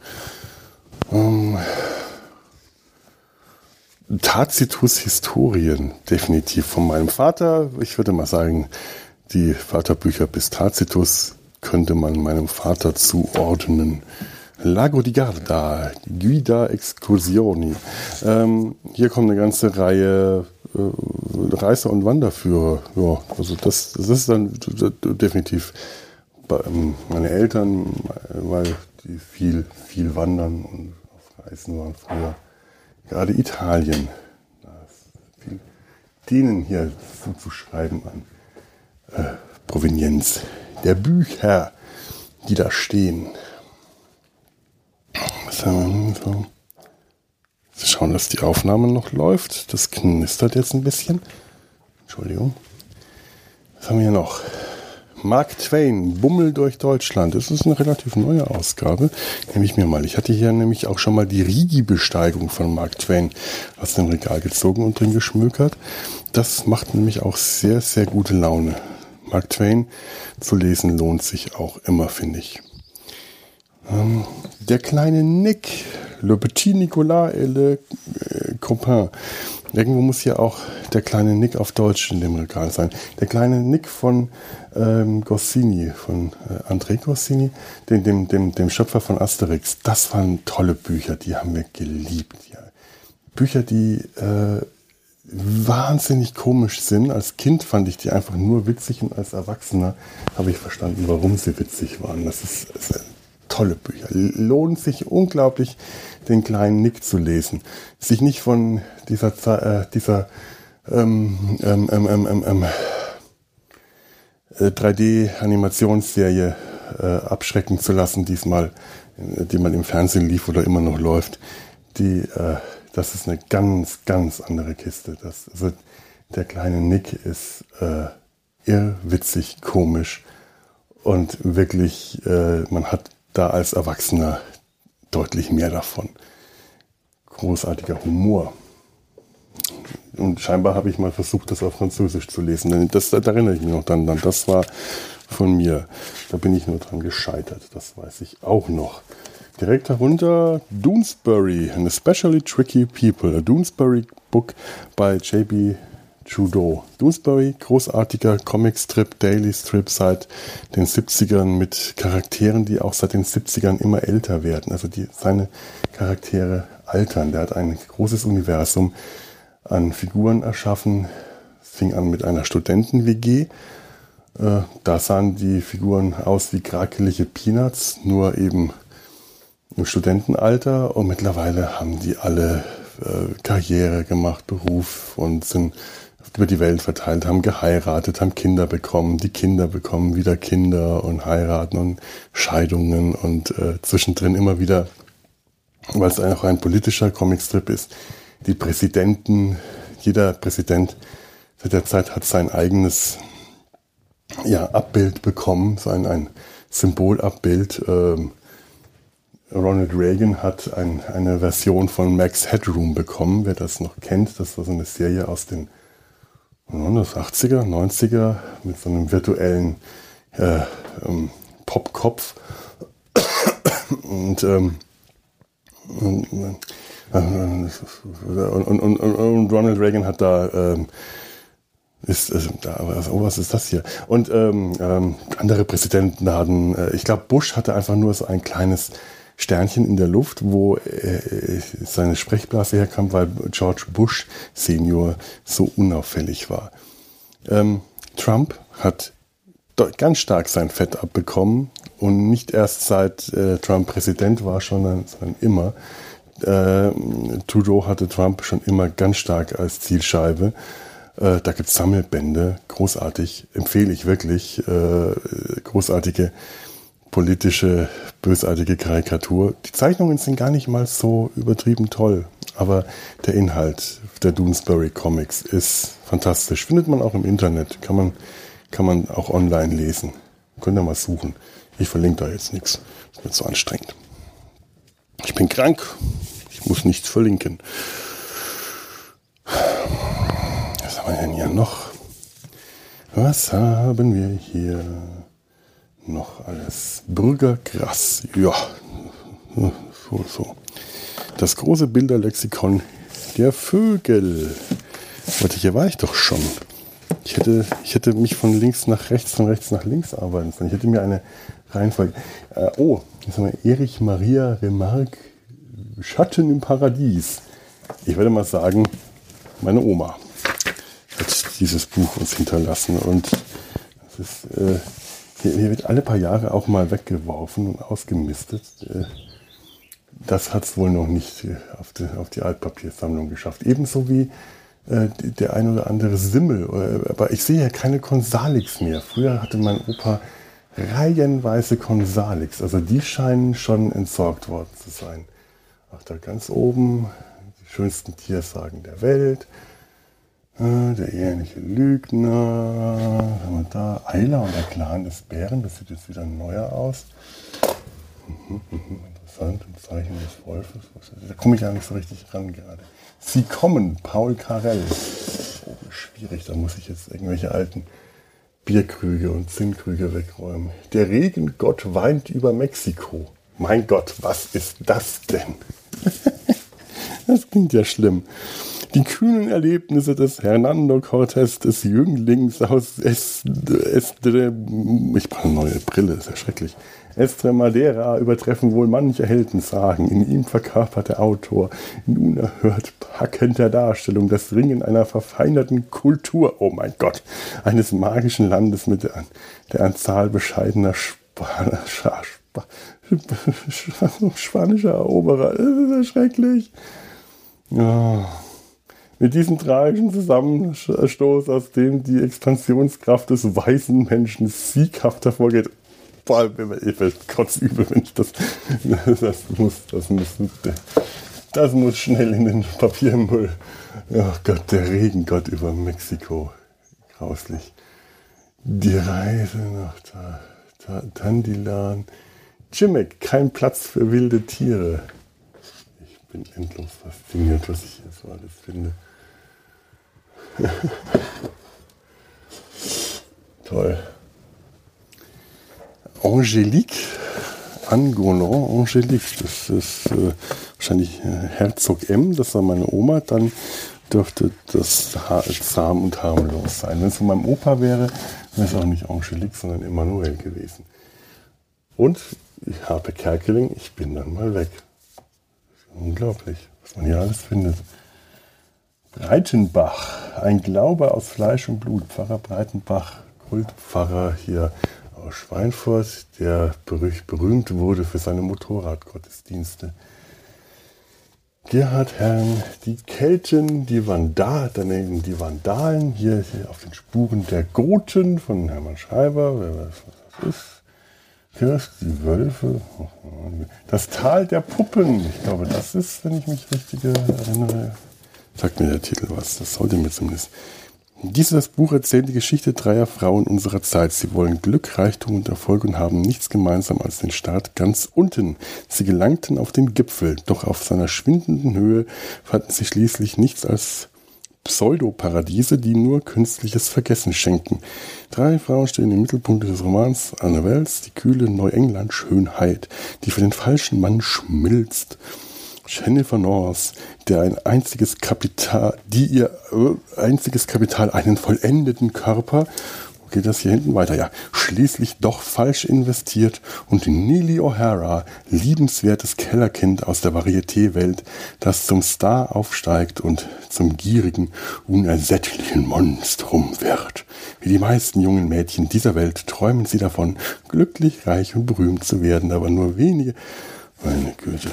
Speaker 1: Tacitus Historien, definitiv von meinem Vater. Ich würde mal sagen, die Wörterbücher bis Tacitus könnte man meinem Vater zuordnen. Lago di Garda, Guida Excursioni. Hier kommt eine ganze Reihe Reise- und Wanderführer. Ja, also das ist dann definitiv meine Eltern, weil die viel wandern und auf Reisen waren früher. Gerade Italien. Da ist viel denen hier zuzuschreiben an Provenienz der Bücher, die da stehen. Was haben wir so? Wir schauen, dass die Aufnahme noch läuft. Das knistert jetzt ein bisschen. Entschuldigung. Was haben wir hier noch? Mark Twain, Bummel durch Deutschland. Das ist eine relativ neue Ausgabe. Nehme ich mir mal. Ich hatte hier nämlich auch schon mal die Rigi-Besteigung von Mark Twain aus dem Regal gezogen und drin geschmökert. Das macht nämlich auch sehr, sehr gute Laune. Mark Twain zu lesen lohnt sich auch immer, finde ich. Der kleine Nick, Le Petit Nicolas et le Copain. Irgendwo muss hier auch der kleine Nick auf Deutsch in dem Regal sein. Der kleine Nick von Goscinny, von André Goscinny, dem Schöpfer von Asterix. Das waren tolle Bücher, die haben wir geliebt. Ja. Bücher, die wahnsinnig komisch sind. Als Kind fand ich die einfach nur witzig und als Erwachsener habe ich verstanden, warum sie witzig waren. Das ist tolle Bücher. Lohnt sich unglaublich, den kleinen Nick zu lesen. Sich nicht von dieser 3D-Animationsserie abschrecken zu lassen, die mal im Fernsehen lief oder immer noch läuft. Das ist eine ganz, ganz andere Kiste. Also der kleine Nick ist irrwitzig, komisch und wirklich, man hat da als Erwachsener deutlich mehr davon. Großartiger Humor. Und scheinbar habe ich mal versucht, das auf Französisch zu lesen. Da erinnere ich mich noch dann. Das war von mir. Da bin ich nur dran gescheitert. Das weiß ich auch noch. Direkt darunter Doonesbury, an especially tricky people. A Doonesbury book by J.B. Trudeau. Doonesbury, großartiger Comicstrip, Daily Strip seit den 70ern mit Charakteren, die auch seit den 70ern immer älter werden. Also seine Charaktere altern. Der hat ein großes Universum an Figuren erschaffen. Es fing an mit einer Studenten-WG. Da sahen die Figuren aus wie krakelige Peanuts, nur eben im Studentenalter. Und mittlerweile haben die alle Karriere gemacht, Beruf und sind über die Welt verteilt, haben geheiratet, haben Kinder bekommen. Die Kinder bekommen wieder Kinder und heiraten und Scheidungen und zwischendrin immer wieder, weil es auch ein politischer Comicstrip ist, die Präsidenten, jeder Präsident seit der Zeit hat sein eigenes Abbild bekommen, so ein Symbolabbild. Ronald Reagan hat eine Version von Max Headroom bekommen, wer das noch kennt. Das war so eine Serie aus den 80er, 90er mit so einem virtuellen Popkopf. Und Ronald Reagan hat da was ist das hier? Und andere Präsidenten hatten, ich glaube Bush hatte einfach nur so ein kleines Sternchen in der Luft, wo seine Sprechblase herkam, weil George Bush Senior so unauffällig war. Trump hat ganz stark sein Fett abbekommen und nicht erst seit Trump Präsident war, sondern immer. Trudeau hatte Trump schon immer ganz stark als Zielscheibe. Da gibt es Sammelbände, großartig, empfehle ich wirklich, großartige politische, bösartige Karikatur. Die Zeichnungen sind gar nicht mal so übertrieben toll, aber der Inhalt der Doonesbury Comics ist fantastisch. Findet man auch im Internet, kann man auch online lesen. Könnt ihr mal suchen. Ich verlinke da jetzt nichts, das wird so anstrengend. Ich bin krank, ich muss nichts verlinken. Was haben wir denn hier noch? Was haben wir hier noch alles? Bürgergras. Ja, so. Das große Bilderlexikon der Vögel. Warte, hier war ich doch schon. Ich hätte mich von links nach rechts, von rechts nach links arbeiten sollen. Ich hätte mir eine Reihenfolge. Jetzt haben wir Erich Maria Remarque, Schatten im Paradies. Ich würde mal sagen, meine Oma hat dieses Buch uns hinterlassen. Und das ist, hier wird alle paar Jahre auch mal weggeworfen und ausgemistet. Das hat es wohl noch nicht auf die Altpapiersammlung geschafft. Ebenso wie der ein oder andere Simmel. Aber ich sehe ja keine Consalix mehr. Früher hatte mein Opa reihenweise Consalix. Also die scheinen schon entsorgt worden zu sein. Ach, da ganz oben die schönsten Tiersagen der Welt. Der ehrliche Lügner. Was haben wir da? Ayla und der Clan des Bären. Das sieht jetzt wieder neuer aus. Interessant. Ein Zeichen des Wolfes. Da komme ich ja nicht so richtig ran gerade. Sie kommen. Paul Karel. Oh, schwierig. Da muss ich jetzt irgendwelche alten Bierkrüge und Zinnkrüge wegräumen. Der Regengott weint über Mexiko. Mein Gott, was ist das denn? Das klingt ja schlimm. Die kühnen Erlebnisse des Hernando Cortés, des Jünglings aus Estre, ich brauche eine neue Brille, ist ja schrecklich. Estremadera übertreffen wohl manche Heldensagen. In ihm verkörpert der Autor in unerhört packender Darstellung das Ringen einer verfeinerten Kultur, oh mein Gott, eines magischen Landes mit der Anzahl bescheidener spanischer Eroberer. Das ist ja schrecklich. Ja. Mit diesem tragischen Zusammenstoß, aus dem die Expansionskraft des weißen Menschen sieghaft hervorgeht. Boah, ich werde kotzübel, wenn ich das muss schnell in den Papiermüll. Oh Gott, der Regengott über Mexiko. Grauslich. Die Reise nach Tandilan. Chimek, kein Platz für wilde Tiere. Ich bin endlos fasziniert, was ich hier so alles finde. Toll. Angélique, Angolan, Angélique, das ist wahrscheinlich Herzog M, das war meine Oma, dann dürfte das zahm und harmlos sein. Wenn es von meinem Opa wäre, wäre es auch nicht Angélique, sondern Emanuel gewesen. Und ich habe Kerkeling, ich bin dann mal weg. Unglaublich, was man hier alles findet. Breitenbach, ein Glaube aus Fleisch und Blut. Pfarrer Breitenbach, Kultpfarrer hier aus Schweinfurt, der berühmt wurde für seine Motorradgottesdienste. Gerhard Herrn, die Kelten, daneben die Vandalen, hier auf den Spuren der Goten von Hermann Schreiber, wer weiß, was das ist. Kirst, die Wölfe, das Tal der Puppen, ich glaube, das ist, wenn ich mich richtig erinnere, sagt mir der Titel was, das sollte mir zumindest. Dieses Buch erzählt die Geschichte dreier Frauen unserer Zeit. Sie wollen Glück, Reichtum und Erfolg und haben nichts gemeinsam als den Start ganz unten. Sie gelangten auf den Gipfel, doch auf seiner schwindenden Höhe fanden sie schließlich nichts als Pseudoparadiese, die nur künstliches Vergessen schenken. Drei Frauen stehen im Mittelpunkt des Romans. Anne Wells, die kühle Neuengland-Schönheit, die für den falschen Mann schmilzt. Jennifer North, die ihr einziges Kapital, einen vollendeten Körper, wo geht das hier hinten weiter? Ja, schließlich doch falsch investiert, und Neely O'Hara, liebenswertes Kellerkind aus der Varieté-Welt, das zum Star aufsteigt und zum gierigen, unersättlichen Monstrum wird. Wie die meisten jungen Mädchen dieser Welt träumen sie davon, glücklich, reich und berühmt zu werden, aber nur wenige, meine Güte.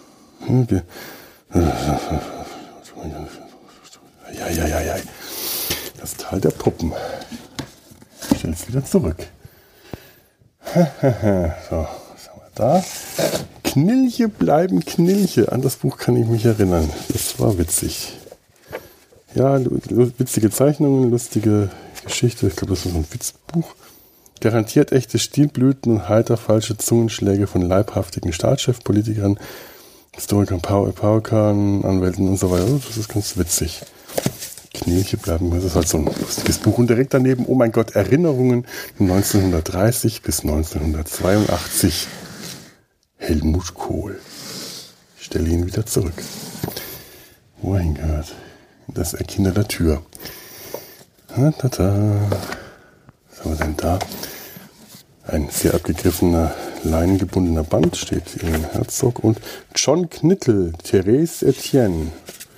Speaker 1: Ja. Das Tal der Puppen. Ich stelle es wieder zurück. So, was haben wir da? Knilche bleiben Knilche. An das Buch kann ich mich erinnern. Das war witzig. Ja, witzige Zeichnungen, lustige Geschichte. Ich glaube, das ist ein Witzbuch. Garantiert echte Stilblüten und heiter falsche Zungenschläge von leibhaftigen Staatschefpolitikern, Historikern, Paukern, Anwälten und so weiter. Das ist ganz witzig. Knilche bleiben, das ist halt so ein lustiges Buch. Und direkt daneben, oh mein Gott, Erinnerungen 1930 bis 1982. Helmut Kohl. Ich stelle ihn wieder zurück. Wo er hingehört. Das Eck hinter der Tür. Was haben wir denn da? Ein sehr abgegriffener, leinengebundener Band steht in Herzog und John Knittel, Therese Etienne.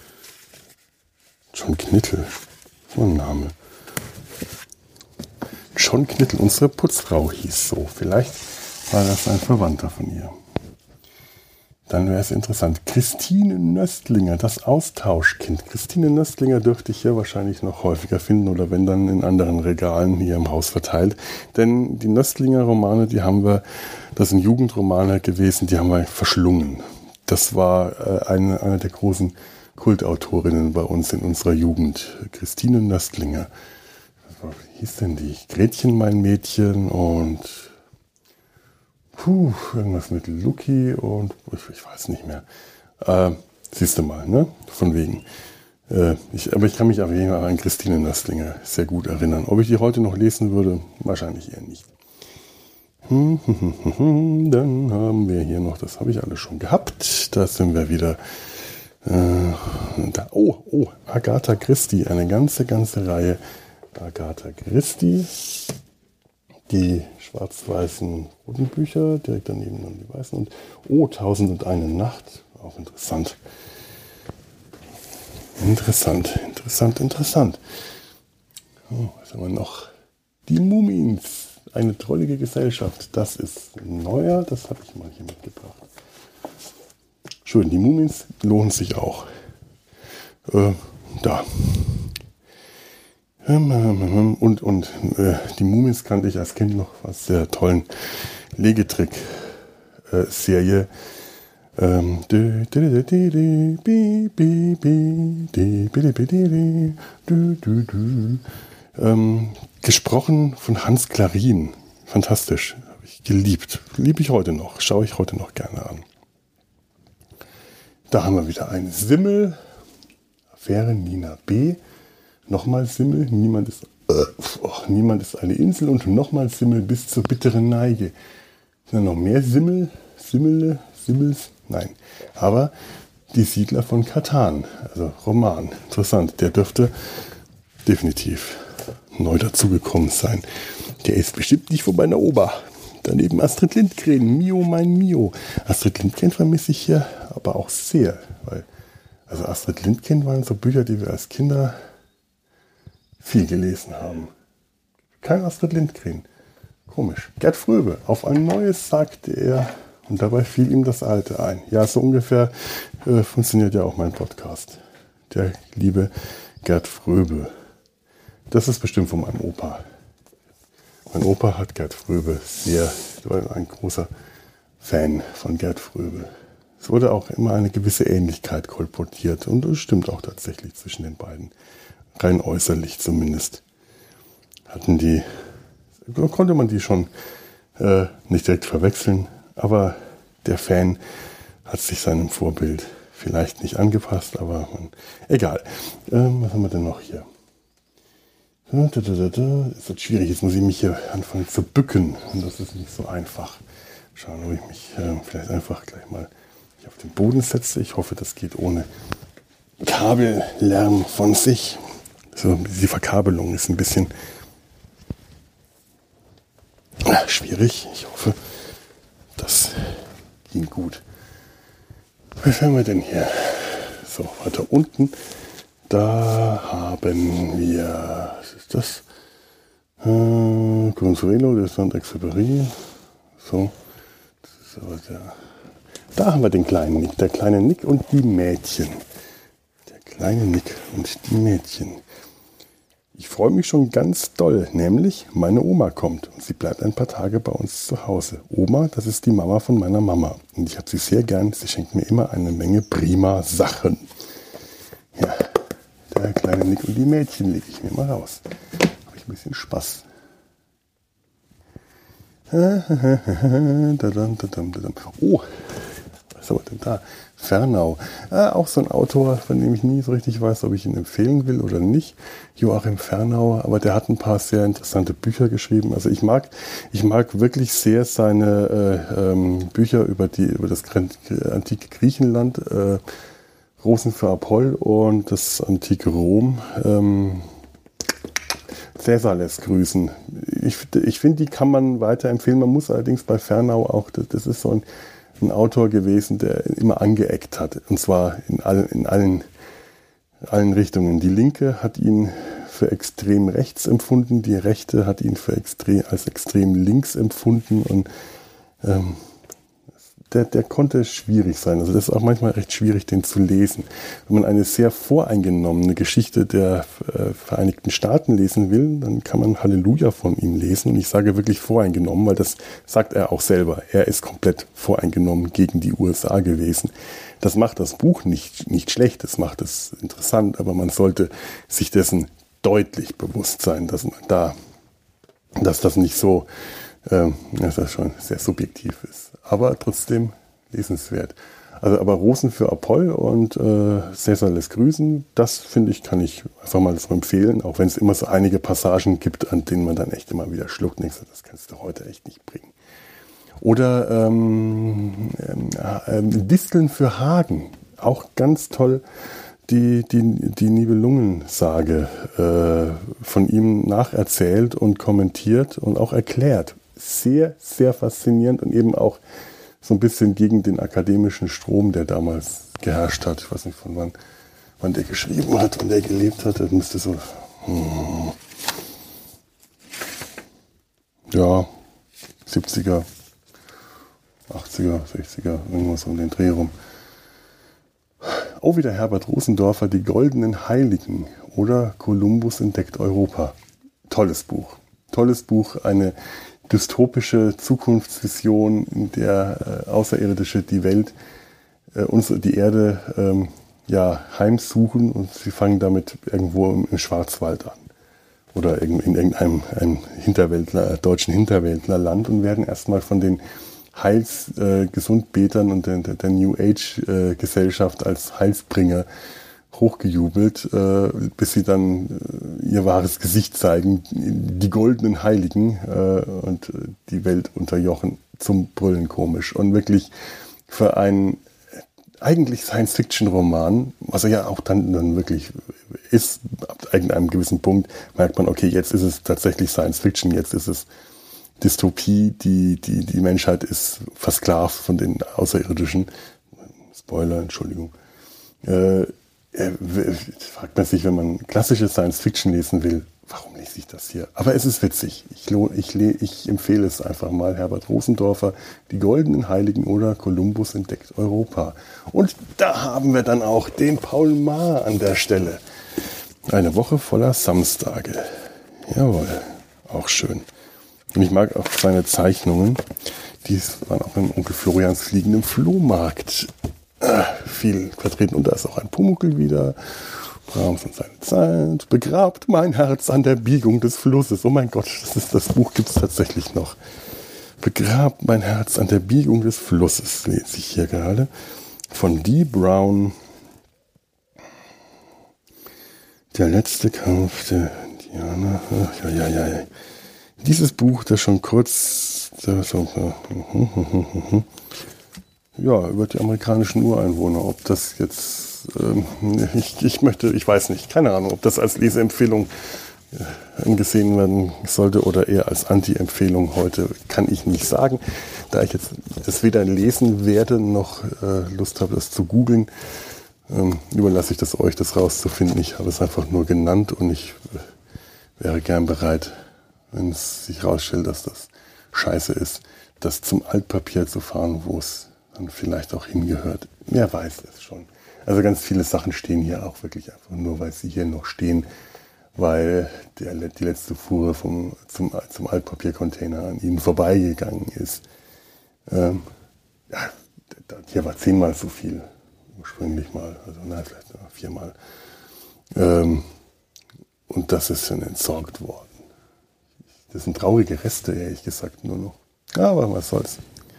Speaker 1: John Knittel, so ein Name. John Knittel, unsere Putzfrau hieß so. Vielleicht war das ein Verwandter von ihr. Dann wäre es interessant. Christine Nöstlinger, das Austauschkind. Christine Nöstlinger dürfte ich hier wahrscheinlich noch häufiger finden oder wenn dann in anderen Regalen hier im Haus verteilt. Denn die Nöstlinger Romane, das sind Jugendromane gewesen, die haben wir verschlungen. Das war einer der großen Kultautorinnen bei uns in unserer Jugend. Christine Nöstlinger. Wie hieß denn die? Gretchen, mein Mädchen und irgendwas mit Lucky und ich weiß nicht mehr. Siehst du mal, ne? Von wegen. Aber ich kann mich auf jeden Fall an Christine Nöstlinger sehr gut erinnern. Ob ich die heute noch lesen würde? Wahrscheinlich eher nicht. Dann haben wir hier noch, das habe ich alles schon gehabt. Da sind wir wieder. Agatha Christie. Eine ganze Reihe Agatha Christie. Die schwarz-weißen roten Bücher, direkt daneben dann die weißen. Und 1001 Nacht. Auch interessant. Interessant. Was haben wir noch? Die Mumins. Eine trollige Gesellschaft. Das ist neuer. Das habe ich mal hier mitgebracht. Schön, die Mumins lohnen sich auch. Da. Und die Mumins kannte ich als Kind noch aus der tollen Legetrick-Serie. Gesprochen von Hans Klarin. Fantastisch. Habe ich geliebt. Liebe ich heute noch. Schaue ich heute noch gerne an. Da haben wir wieder eine Simmel. Affäre Nina B. Nochmal Simmel. Niemand ist eine Insel. Und nochmal Simmel bis zur bitteren Neige. Sind da noch mehr Simmels? Nein. Aber die Siedler von Catan. Also Roman. Interessant. Der dürfte definitiv neu dazugekommen sein. Der ist bestimmt nicht von meiner Ober. Daneben Astrid Lindgren, Mio, mein Mio. Astrid Lindgren vermisse ich hier aber auch sehr. Also Astrid Lindgren waren so Bücher, die wir als Kinder viel gelesen haben. Kein Astrid Lindgren. Komisch. Gerd Fröbe. Auf ein neues sagte er und dabei fiel ihm das Alte ein. Ja, so ungefähr funktioniert ja auch mein Podcast. Der liebe Gerd Fröbe. Das ist bestimmt von meinem Opa. Mein Opa hat Gerd Fröbe war ein großer Fan von Gerd Fröbe. Es wurde auch immer eine gewisse Ähnlichkeit kolportiert und es stimmt auch tatsächlich zwischen den beiden. Rein äußerlich zumindest. Konnte man die schon nicht direkt verwechseln, aber der Fan hat sich seinem Vorbild vielleicht nicht angepasst, aber egal. Was haben wir denn noch hier? Es wird schwierig, jetzt muss ich mich hier anfangen zu bücken und das ist nicht so einfach. Schauen, ob ich mich vielleicht einfach gleich mal hier auf den Boden setze. Ich hoffe, das geht ohne Kabellärm von sich. So, die Verkabelung ist ein bisschen schwierig. Ich hoffe, das ging gut. Was haben wir denn hier? So, weiter unten. Da haben wir, was ist das? Consuelo de Saint-Exupéry. So, das ist aber da haben wir den kleinen Nick. Der kleine Nick und die Mädchen. Der kleine Nick und die Mädchen. Ich freue mich schon ganz doll, nämlich meine Oma kommt und sie bleibt ein paar Tage bei uns zu Hause. Oma, das ist die Mama von meiner Mama und ich habe sie sehr gern. Sie schenkt mir immer eine Menge prima Sachen. Ja. Der kleine Nick und die Mädchen lege ich mir mal raus. Habe ich ein bisschen Spaß. Oh, was haben wir denn da? Fernau. Auch so ein Autor, von dem ich nie so richtig weiß, ob ich ihn empfehlen will oder nicht. Joachim Fernau, aber der hat ein paar sehr interessante Bücher geschrieben. Also ich mag wirklich sehr seine Bücher über das antike Griechenland, Rosen für Apoll und das antike Rom. Cäsar lässt grüßen. Ich finde, die kann man weiterempfehlen. Man muss allerdings bei Fernau auch, das ist so ein Autor gewesen, der immer angeeckt hat. Und zwar in allen Richtungen. Die Linke hat ihn für extrem rechts empfunden, die Rechte hat ihn als extrem links empfunden und der konnte schwierig sein. Also das ist auch manchmal recht schwierig, den zu lesen. Wenn man eine sehr voreingenommene Geschichte der Vereinigten Staaten lesen will, dann kann man Halleluja von ihm lesen. Und ich sage wirklich voreingenommen, weil das sagt er auch selber. Er ist komplett voreingenommen gegen die USA gewesen. Das macht das Buch nicht schlecht, das macht es interessant, aber man sollte sich dessen deutlich bewusst sein, dass das nicht so, dass das schon sehr subjektiv ist, aber trotzdem lesenswert. Also, aber Rosen für Apoll und Cäsar lässt grüßen, das finde ich, kann ich einfach mal so empfehlen, auch wenn es immer so einige Passagen gibt, an denen man dann echt immer wieder schluckt und denkt, das kannst du heute echt nicht bringen. Oder Disteln für Hagen, auch ganz toll, die Nibelungensage von ihm nacherzählt und kommentiert und auch erklärt. Sehr, sehr faszinierend und eben auch so ein bisschen gegen den akademischen Strom, der damals geherrscht hat. Ich weiß nicht, von wann der geschrieben hat, wann der gelebt hat. Das müsste so, ja, 70er, 80er, 60er, irgendwas um den Dreh rum. Auch wieder Herbert Rosendorfer, Die goldenen Heiligen oder Kolumbus entdeckt Europa. Tolles Buch. Tolles Buch, eine dystopische Zukunftsvision, in der Außerirdische die Welt, die Erde heimsuchen und sie fangen damit irgendwo im Schwarzwald an. Oder in irgendeinem deutschen Hinterwäldlerland und werden erstmal von den Gesundbetern und der New Age Gesellschaft als Heilsbringer hochgejubelt, bis sie dann ihr wahres Gesicht zeigen, die goldenen Heiligen und die Welt unterjochen, zum Brüllen komisch. Und wirklich für einen eigentlich Science-Fiction-Roman, was er ja auch dann wirklich ist, ab irgendeinem gewissen Punkt merkt man, okay, jetzt ist es tatsächlich Science-Fiction, jetzt ist es Dystopie, die Menschheit ist versklavt von den Außerirdischen. Spoiler, Entschuldigung. Fragt man sich, wenn man klassische Science-Fiction lesen will, warum lese ich das hier? Aber es ist witzig. Ich empfehle es einfach mal. Herbert Rosendorfer, Die goldenen Heiligen oder Kolumbus entdeckt Europa. Und da haben wir dann auch den Paul Maar an der Stelle. Eine Woche voller Samstage. Jawohl, auch schön. Und ich mag auch seine Zeichnungen. Die waren auch im Onkel Florians fliegenden Flohmarkt viel vertreten. Und da ist auch ein Pumuckl wieder. Brahms und seine Zeit. Begrabt mein Herz an der Biegung des Flusses. Oh mein Gott, das Buch gibt es tatsächlich noch. Begrabt mein Herz an der Biegung des Flusses, lese ich hier gerade. Von Dee Brown. Der letzte Kampf der Diana. Ja. Dieses Buch, das schon kurz über die amerikanischen Ureinwohner, ob das jetzt ich weiß nicht, keine Ahnung, ob das als Leseempfehlung angesehen werden sollte oder eher als Anti-Empfehlung heute, kann ich nicht sagen. Da ich jetzt das weder lesen werde, noch Lust habe, das zu googeln, überlasse ich das euch, das rauszufinden. Ich habe es einfach nur genannt und ich wäre gern bereit, wenn es sich rausstellt, dass das scheiße ist, das zum Altpapier zu fahren, wo es dann vielleicht auch hingehört. Wer weiß es schon. Also ganz viele Sachen stehen hier auch wirklich einfach nur, weil sie hier noch stehen, weil die letzte Fuhre zum Altpapiercontainer an ihnen vorbeigegangen ist. Hier war 10-mal so viel ursprünglich mal, also vielleicht 4-mal. Und das ist dann entsorgt worden. Das sind traurige Reste, ehrlich gesagt, nur noch. Aber was soll's.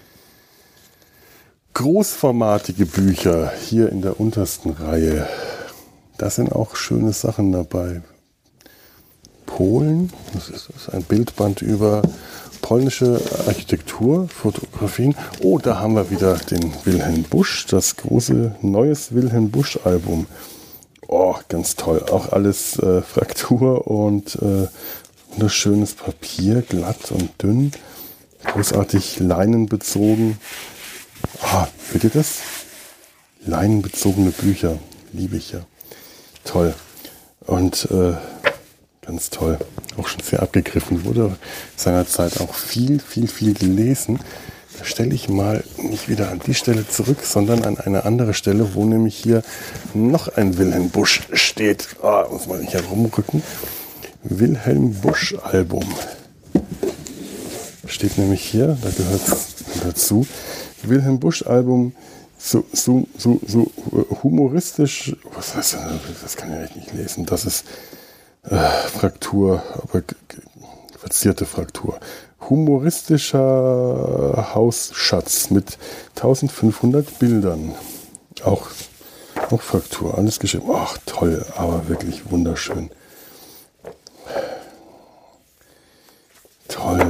Speaker 1: Großformatige Bücher hier in der untersten Reihe. Da sind auch schöne Sachen dabei. Polen, das ist ein Bildband über polnische Architektur, Fotografien. Oh, da haben wir wieder den Wilhelm Busch, das große neues Wilhelm Busch-Album. Oh, ganz toll. Auch alles Fraktur und wunderschönes Papier, glatt und dünn. Großartig leinenbezogen. Ah, seht ihr das? Leinenbezogene Bücher. Liebe ich ja. Toll. Und ganz toll. Auch schon sehr abgegriffen. Wurde seinerzeit auch viel gelesen. Da stelle ich mal nicht wieder an die Stelle zurück, sondern an eine andere Stelle, wo nämlich hier noch ein Wilhelm Busch steht. Muss man nicht herumrücken. Wilhelm Busch Album. Steht nämlich hier, da gehört es dazu. Wilhelm Busch Album so humoristisch, was heißt das kann ich eigentlich nicht lesen, das ist Fraktur, aber verzierte Fraktur. Humoristischer Hausschatz mit 1500 Bildern. Auch Fraktur, alles geschrieben. Ach, toll, aber wirklich wunderschön. Toll.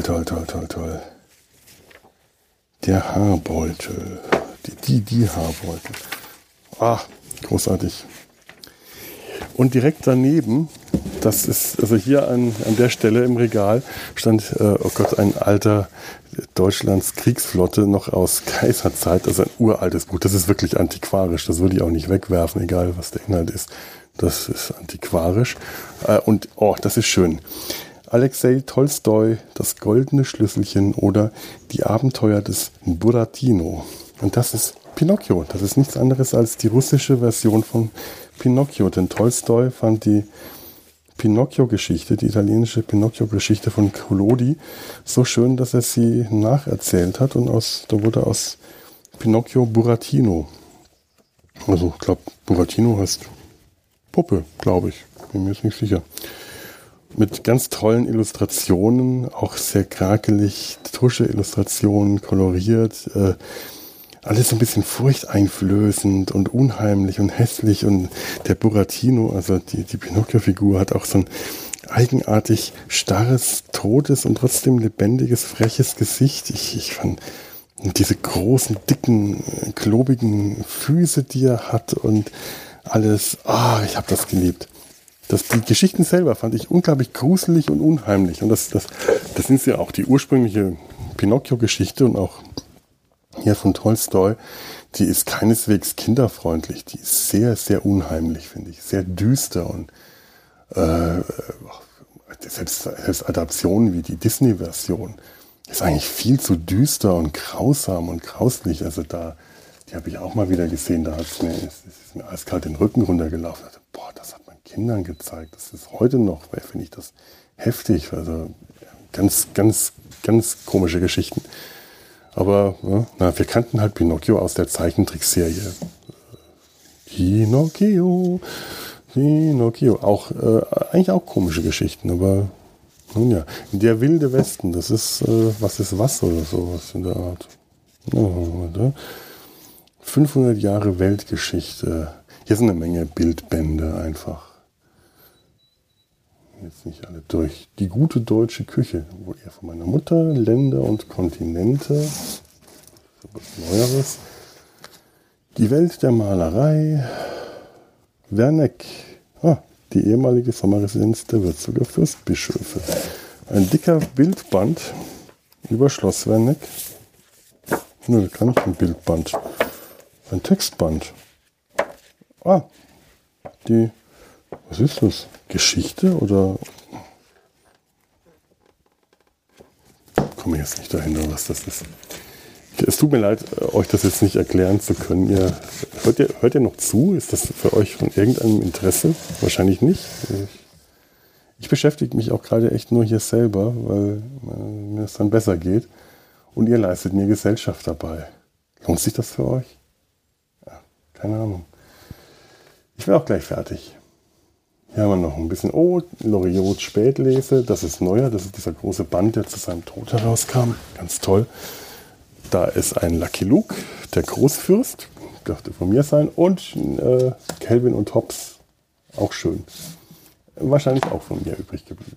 Speaker 1: Der Haarbeutel. Die Haarbeutel. Ach, großartig. Und direkt daneben, das ist, also hier an der Stelle im Regal stand, oh Gott, ein alter Deutschlands Kriegsflotte noch aus Kaiserzeit, also ein uraltes Buch. Das ist wirklich antiquarisch, das würde ich auch nicht wegwerfen, egal was der Inhalt ist. Das ist antiquarisch. Und, oh, das ist schön. Alexei Tolstoi, Das goldene Schlüsselchen oder Die Abenteuer des Buratino. Und das ist Pinocchio. Das ist nichts anderes als die russische Version von Pinocchio. Denn Tolstoi fand die Pinocchio-Geschichte, die italienische Pinocchio-Geschichte von Collodi, so schön, dass er sie nacherzählt hat. Und da wurde aus Pinocchio Buratino. Also, ich glaube, Buratino heißt Puppe, glaube ich. Bin mir jetzt nicht sicher. Mit ganz tollen Illustrationen, auch sehr krakelig, Tusche-Illustrationen, koloriert, alles so ein bisschen furchteinflößend und unheimlich und hässlich. Und der Buratino, also die Pinocchio-Figur, hat auch so ein eigenartig starres, totes und trotzdem lebendiges, freches Gesicht. Ich fand diese großen, dicken, klobigen Füße, die er hat und alles, ich habe das geliebt. Die Geschichten selber fand ich unglaublich gruselig und unheimlich. Und das sind ja auch die ursprüngliche Pinocchio-Geschichte und auch hier von Tolstoi, die ist keineswegs kinderfreundlich. Die ist sehr, sehr unheimlich, finde ich. Sehr düster und selbst Adaptionen wie die Disney-Version ist eigentlich viel zu düster und grausam und grauslich. Also die habe ich auch mal wieder gesehen. Da ist mir eiskalt den Rücken runtergelaufen. Ich dachte, boah, das hat man Kindern gezeigt. Das ist heute noch, finde ich das heftig. Also ganz, ganz, ganz komische Geschichten. Aber wir kannten halt Pinocchio aus der Zeichentrickserie. Pinocchio. Auch, eigentlich auch komische Geschichten, aber nun ja. Der wilde Westen, das ist, was ist was oder sowas in der Art. 500 Jahre Weltgeschichte. Hier sind eine Menge Bildbände einfach. Jetzt nicht alle durch. Die gute deutsche Küche, wohl eher von meiner Mutter, Länder und Kontinente. So was Neueres. Die Welt der Malerei. Werneck. Die ehemalige Sommerresidenz der Würzburger Fürstbischöfe. Ein dicker Bildband über Schloss Werneck. Nö, gar nicht ein Bildband. Ein Textband. Was ist das? Geschichte oder? Komme ich jetzt nicht dahinter, was das ist. Es tut mir leid, euch das jetzt nicht erklären zu können. Hört ihr noch zu? Ist das für euch von irgendeinem Interesse? Wahrscheinlich nicht. Ich beschäftige mich auch gerade echt nur hier selber, weil mir es dann besser geht. Und ihr leistet mir Gesellschaft dabei. Lohnt sich das für euch? Ja, keine Ahnung. Ich bin auch gleich fertig. Hier haben wir noch ein bisschen Loriot Spätlese. Das ist neuer. Das ist dieser große Band, der zu seinem Tod herauskam. Ganz toll. Da ist ein Lucky Luke, der Großfürst. Dürfte von mir sein. Und Calvin und Hobbes. Auch schön. Wahrscheinlich auch von mir übrig geblieben.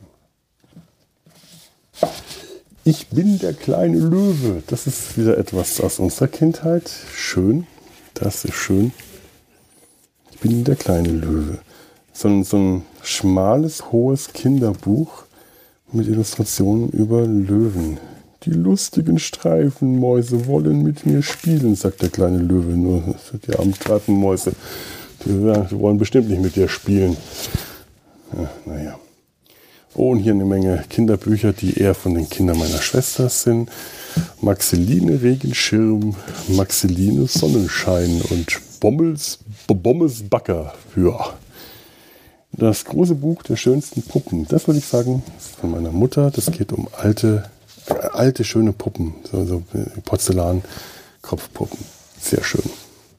Speaker 1: Ich bin der kleine Löwe. Das ist wieder etwas aus unserer Kindheit. Schön. Das ist schön. Ich bin der kleine Löwe. So ein schmales, hohes Kinderbuch mit Illustrationen über Löwen. Die lustigen Streifenmäuse wollen mit mir spielen, sagt der kleine Löwe. Nur die armen Streifenmäuse, die wollen bestimmt nicht mit dir spielen. Ja, naja. Und hier eine Menge Kinderbücher, die eher von den Kindern meiner Schwester sind. Maxeline Regenschirm, Maxeline Sonnenschein und Bommes Backer. Ja. Das große Buch der schönsten Puppen. Das würde ich sagen, ist von meiner Mutter. Das geht um alte schöne Puppen. So Porzellan-Kopfpuppen. Sehr schön.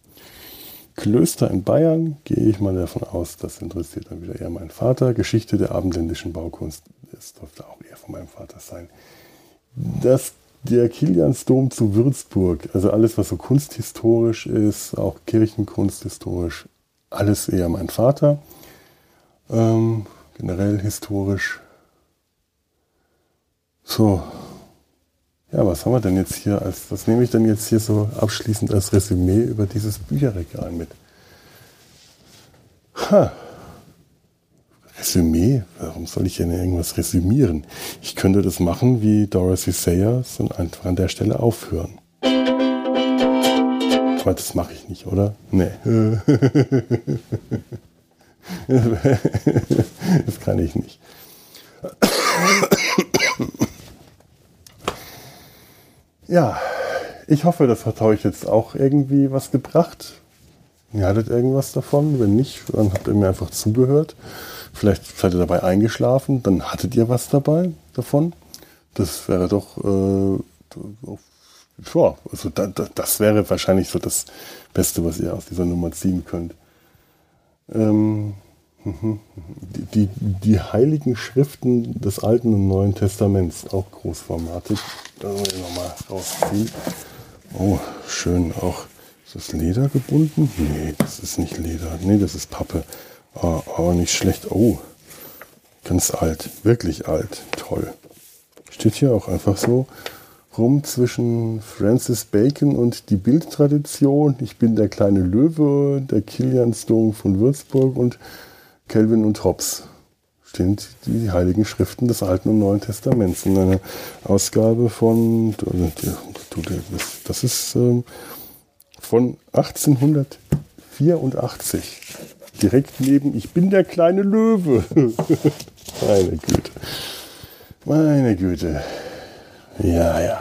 Speaker 1: Klöster in Bayern, gehe ich mal davon aus, das interessiert dann wieder eher meinen Vater. Geschichte der abendländischen Baukunst, das dürfte auch eher von meinem Vater sein. Der Kiliansdom zu Würzburg, also alles, was so kunsthistorisch ist, auch kirchenkunsthistorisch, alles eher mein Vater. Generell historisch. So, ja, was haben wir denn jetzt hier was nehme ich denn jetzt hier so abschließend als Resümee über dieses Bücherregal mit? Resümee? Warum soll ich denn irgendwas resümieren? Ich könnte das machen wie Dorothy Sayers und einfach an der Stelle aufhören. Aber das mache ich nicht, oder? Nee. Das kann ich nicht. Ja, ich hoffe, das hat euch jetzt auch irgendwie was gebracht. Ihr hattet irgendwas davon. Wenn nicht, dann habt ihr mir einfach zugehört. Vielleicht seid ihr dabei eingeschlafen, dann hattet ihr was davon. Das wäre doch, also das wäre wahrscheinlich so das Beste, was ihr aus dieser Nummer ziehen könnt. Die heiligen Schriften des Alten und Neuen Testaments, auch großformatig. Da wollen wir nochmal rausziehen. Oh, schön auch. Ist das Leder gebunden? Nee, das ist nicht Leder. Nee, das ist Pappe. Aber nicht schlecht. Oh, ganz alt. Wirklich alt. Toll. Steht hier auch einfach so rum zwischen Francis Bacon und die Bildtradition. Ich bin der kleine Löwe, der Kiliansdom von Würzburg und Calvin und Hobbes. Stehen die heiligen Schriften des Alten und Neuen Testaments in einer Ausgabe von, das ist von 1884. Direkt neben Ich bin der kleine Löwe. Meine Güte. Meine Güte. Ja.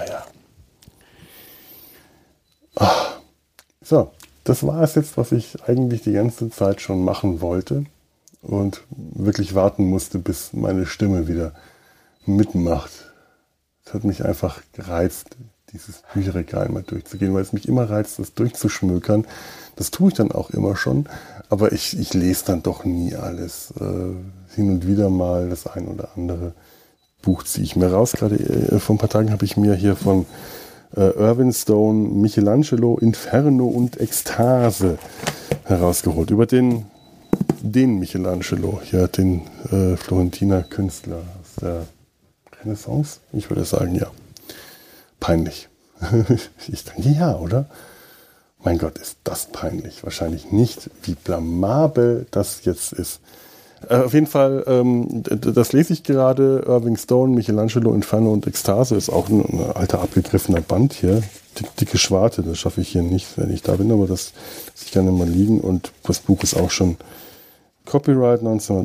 Speaker 1: So, das war es jetzt, was ich eigentlich die ganze Zeit schon machen wollte und wirklich warten musste, bis meine Stimme wieder mitmacht. Es hat mich einfach gereizt, dieses Bücherregal mal durchzugehen, weil es mich immer reizt, das durchzuschmökern. Das tue ich dann auch immer schon, aber ich lese dann doch nie alles. Hin und wieder mal das ein oder andere Buch ziehe ich mir raus. Gerade vor ein paar Tagen habe ich mir hier von Irving Stone Michelangelo, Inferno und Ekstase herausgeholt. Über den Michelangelo, ja, den Florentiner Künstler aus der Renaissance. Ich würde sagen, ja. Peinlich. Ich denke, ja, oder? Mein Gott, ist das peinlich. Wahrscheinlich nicht, wie blamabel das jetzt ist. Auf jeden Fall, das lese ich gerade. Irving Stone, Michelangelo, Inferno und Ekstase ist auch ein alter abgegriffener Band hier. Dicke Schwarte, das schaffe ich hier nicht, wenn ich da bin, aber das lasse ich gerne mal liegen. Und das Buch ist auch schon Copyright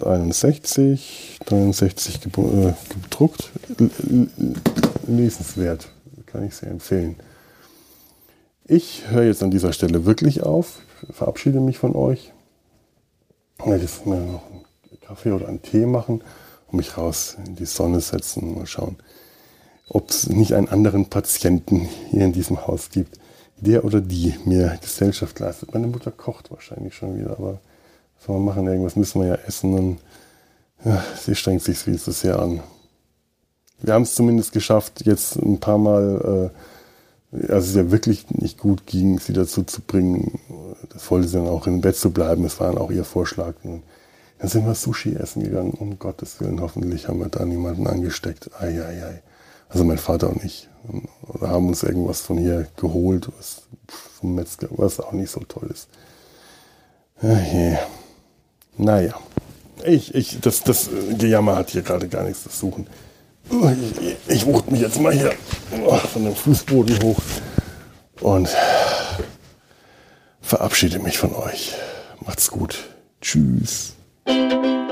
Speaker 1: 1961, 63 gedruckt. Lesenswert, kann ich sehr empfehlen. Ich höre jetzt an dieser Stelle wirklich auf, verabschiede mich von euch. Ich werde jetzt mir noch einen Kaffee oder einen Tee machen und mich raus in die Sonne setzen und mal schauen, ob es nicht einen anderen Patienten hier in diesem Haus gibt, der oder die mir Gesellschaft leistet. Meine Mutter kocht wahrscheinlich schon wieder, aber was soll man machen? Irgendwas müssen wir ja essen und ja, sie strengt sich viel zu sehr an. Wir haben es zumindest geschafft, jetzt ein paar Mal, als es ja wirklich nicht gut ging, sie dazu zu bringen, das wollte sie dann auch im Bett zu bleiben, es war dann auch ihr Vorschlag. Und dann sind wir Sushi essen gegangen, um Gottes Willen, hoffentlich haben wir da niemanden angesteckt. Ei. Also mein Vater und ich. Oder haben uns irgendwas von hier geholt, was vom Metzger, was auch nicht so toll ist. Okay. Naja, das Gejammer hat hier gerade gar nichts zu suchen. Ich wucht mich jetzt mal hier von dem Fußboden hoch und verabschiede mich von euch. Macht's gut. Tschüss.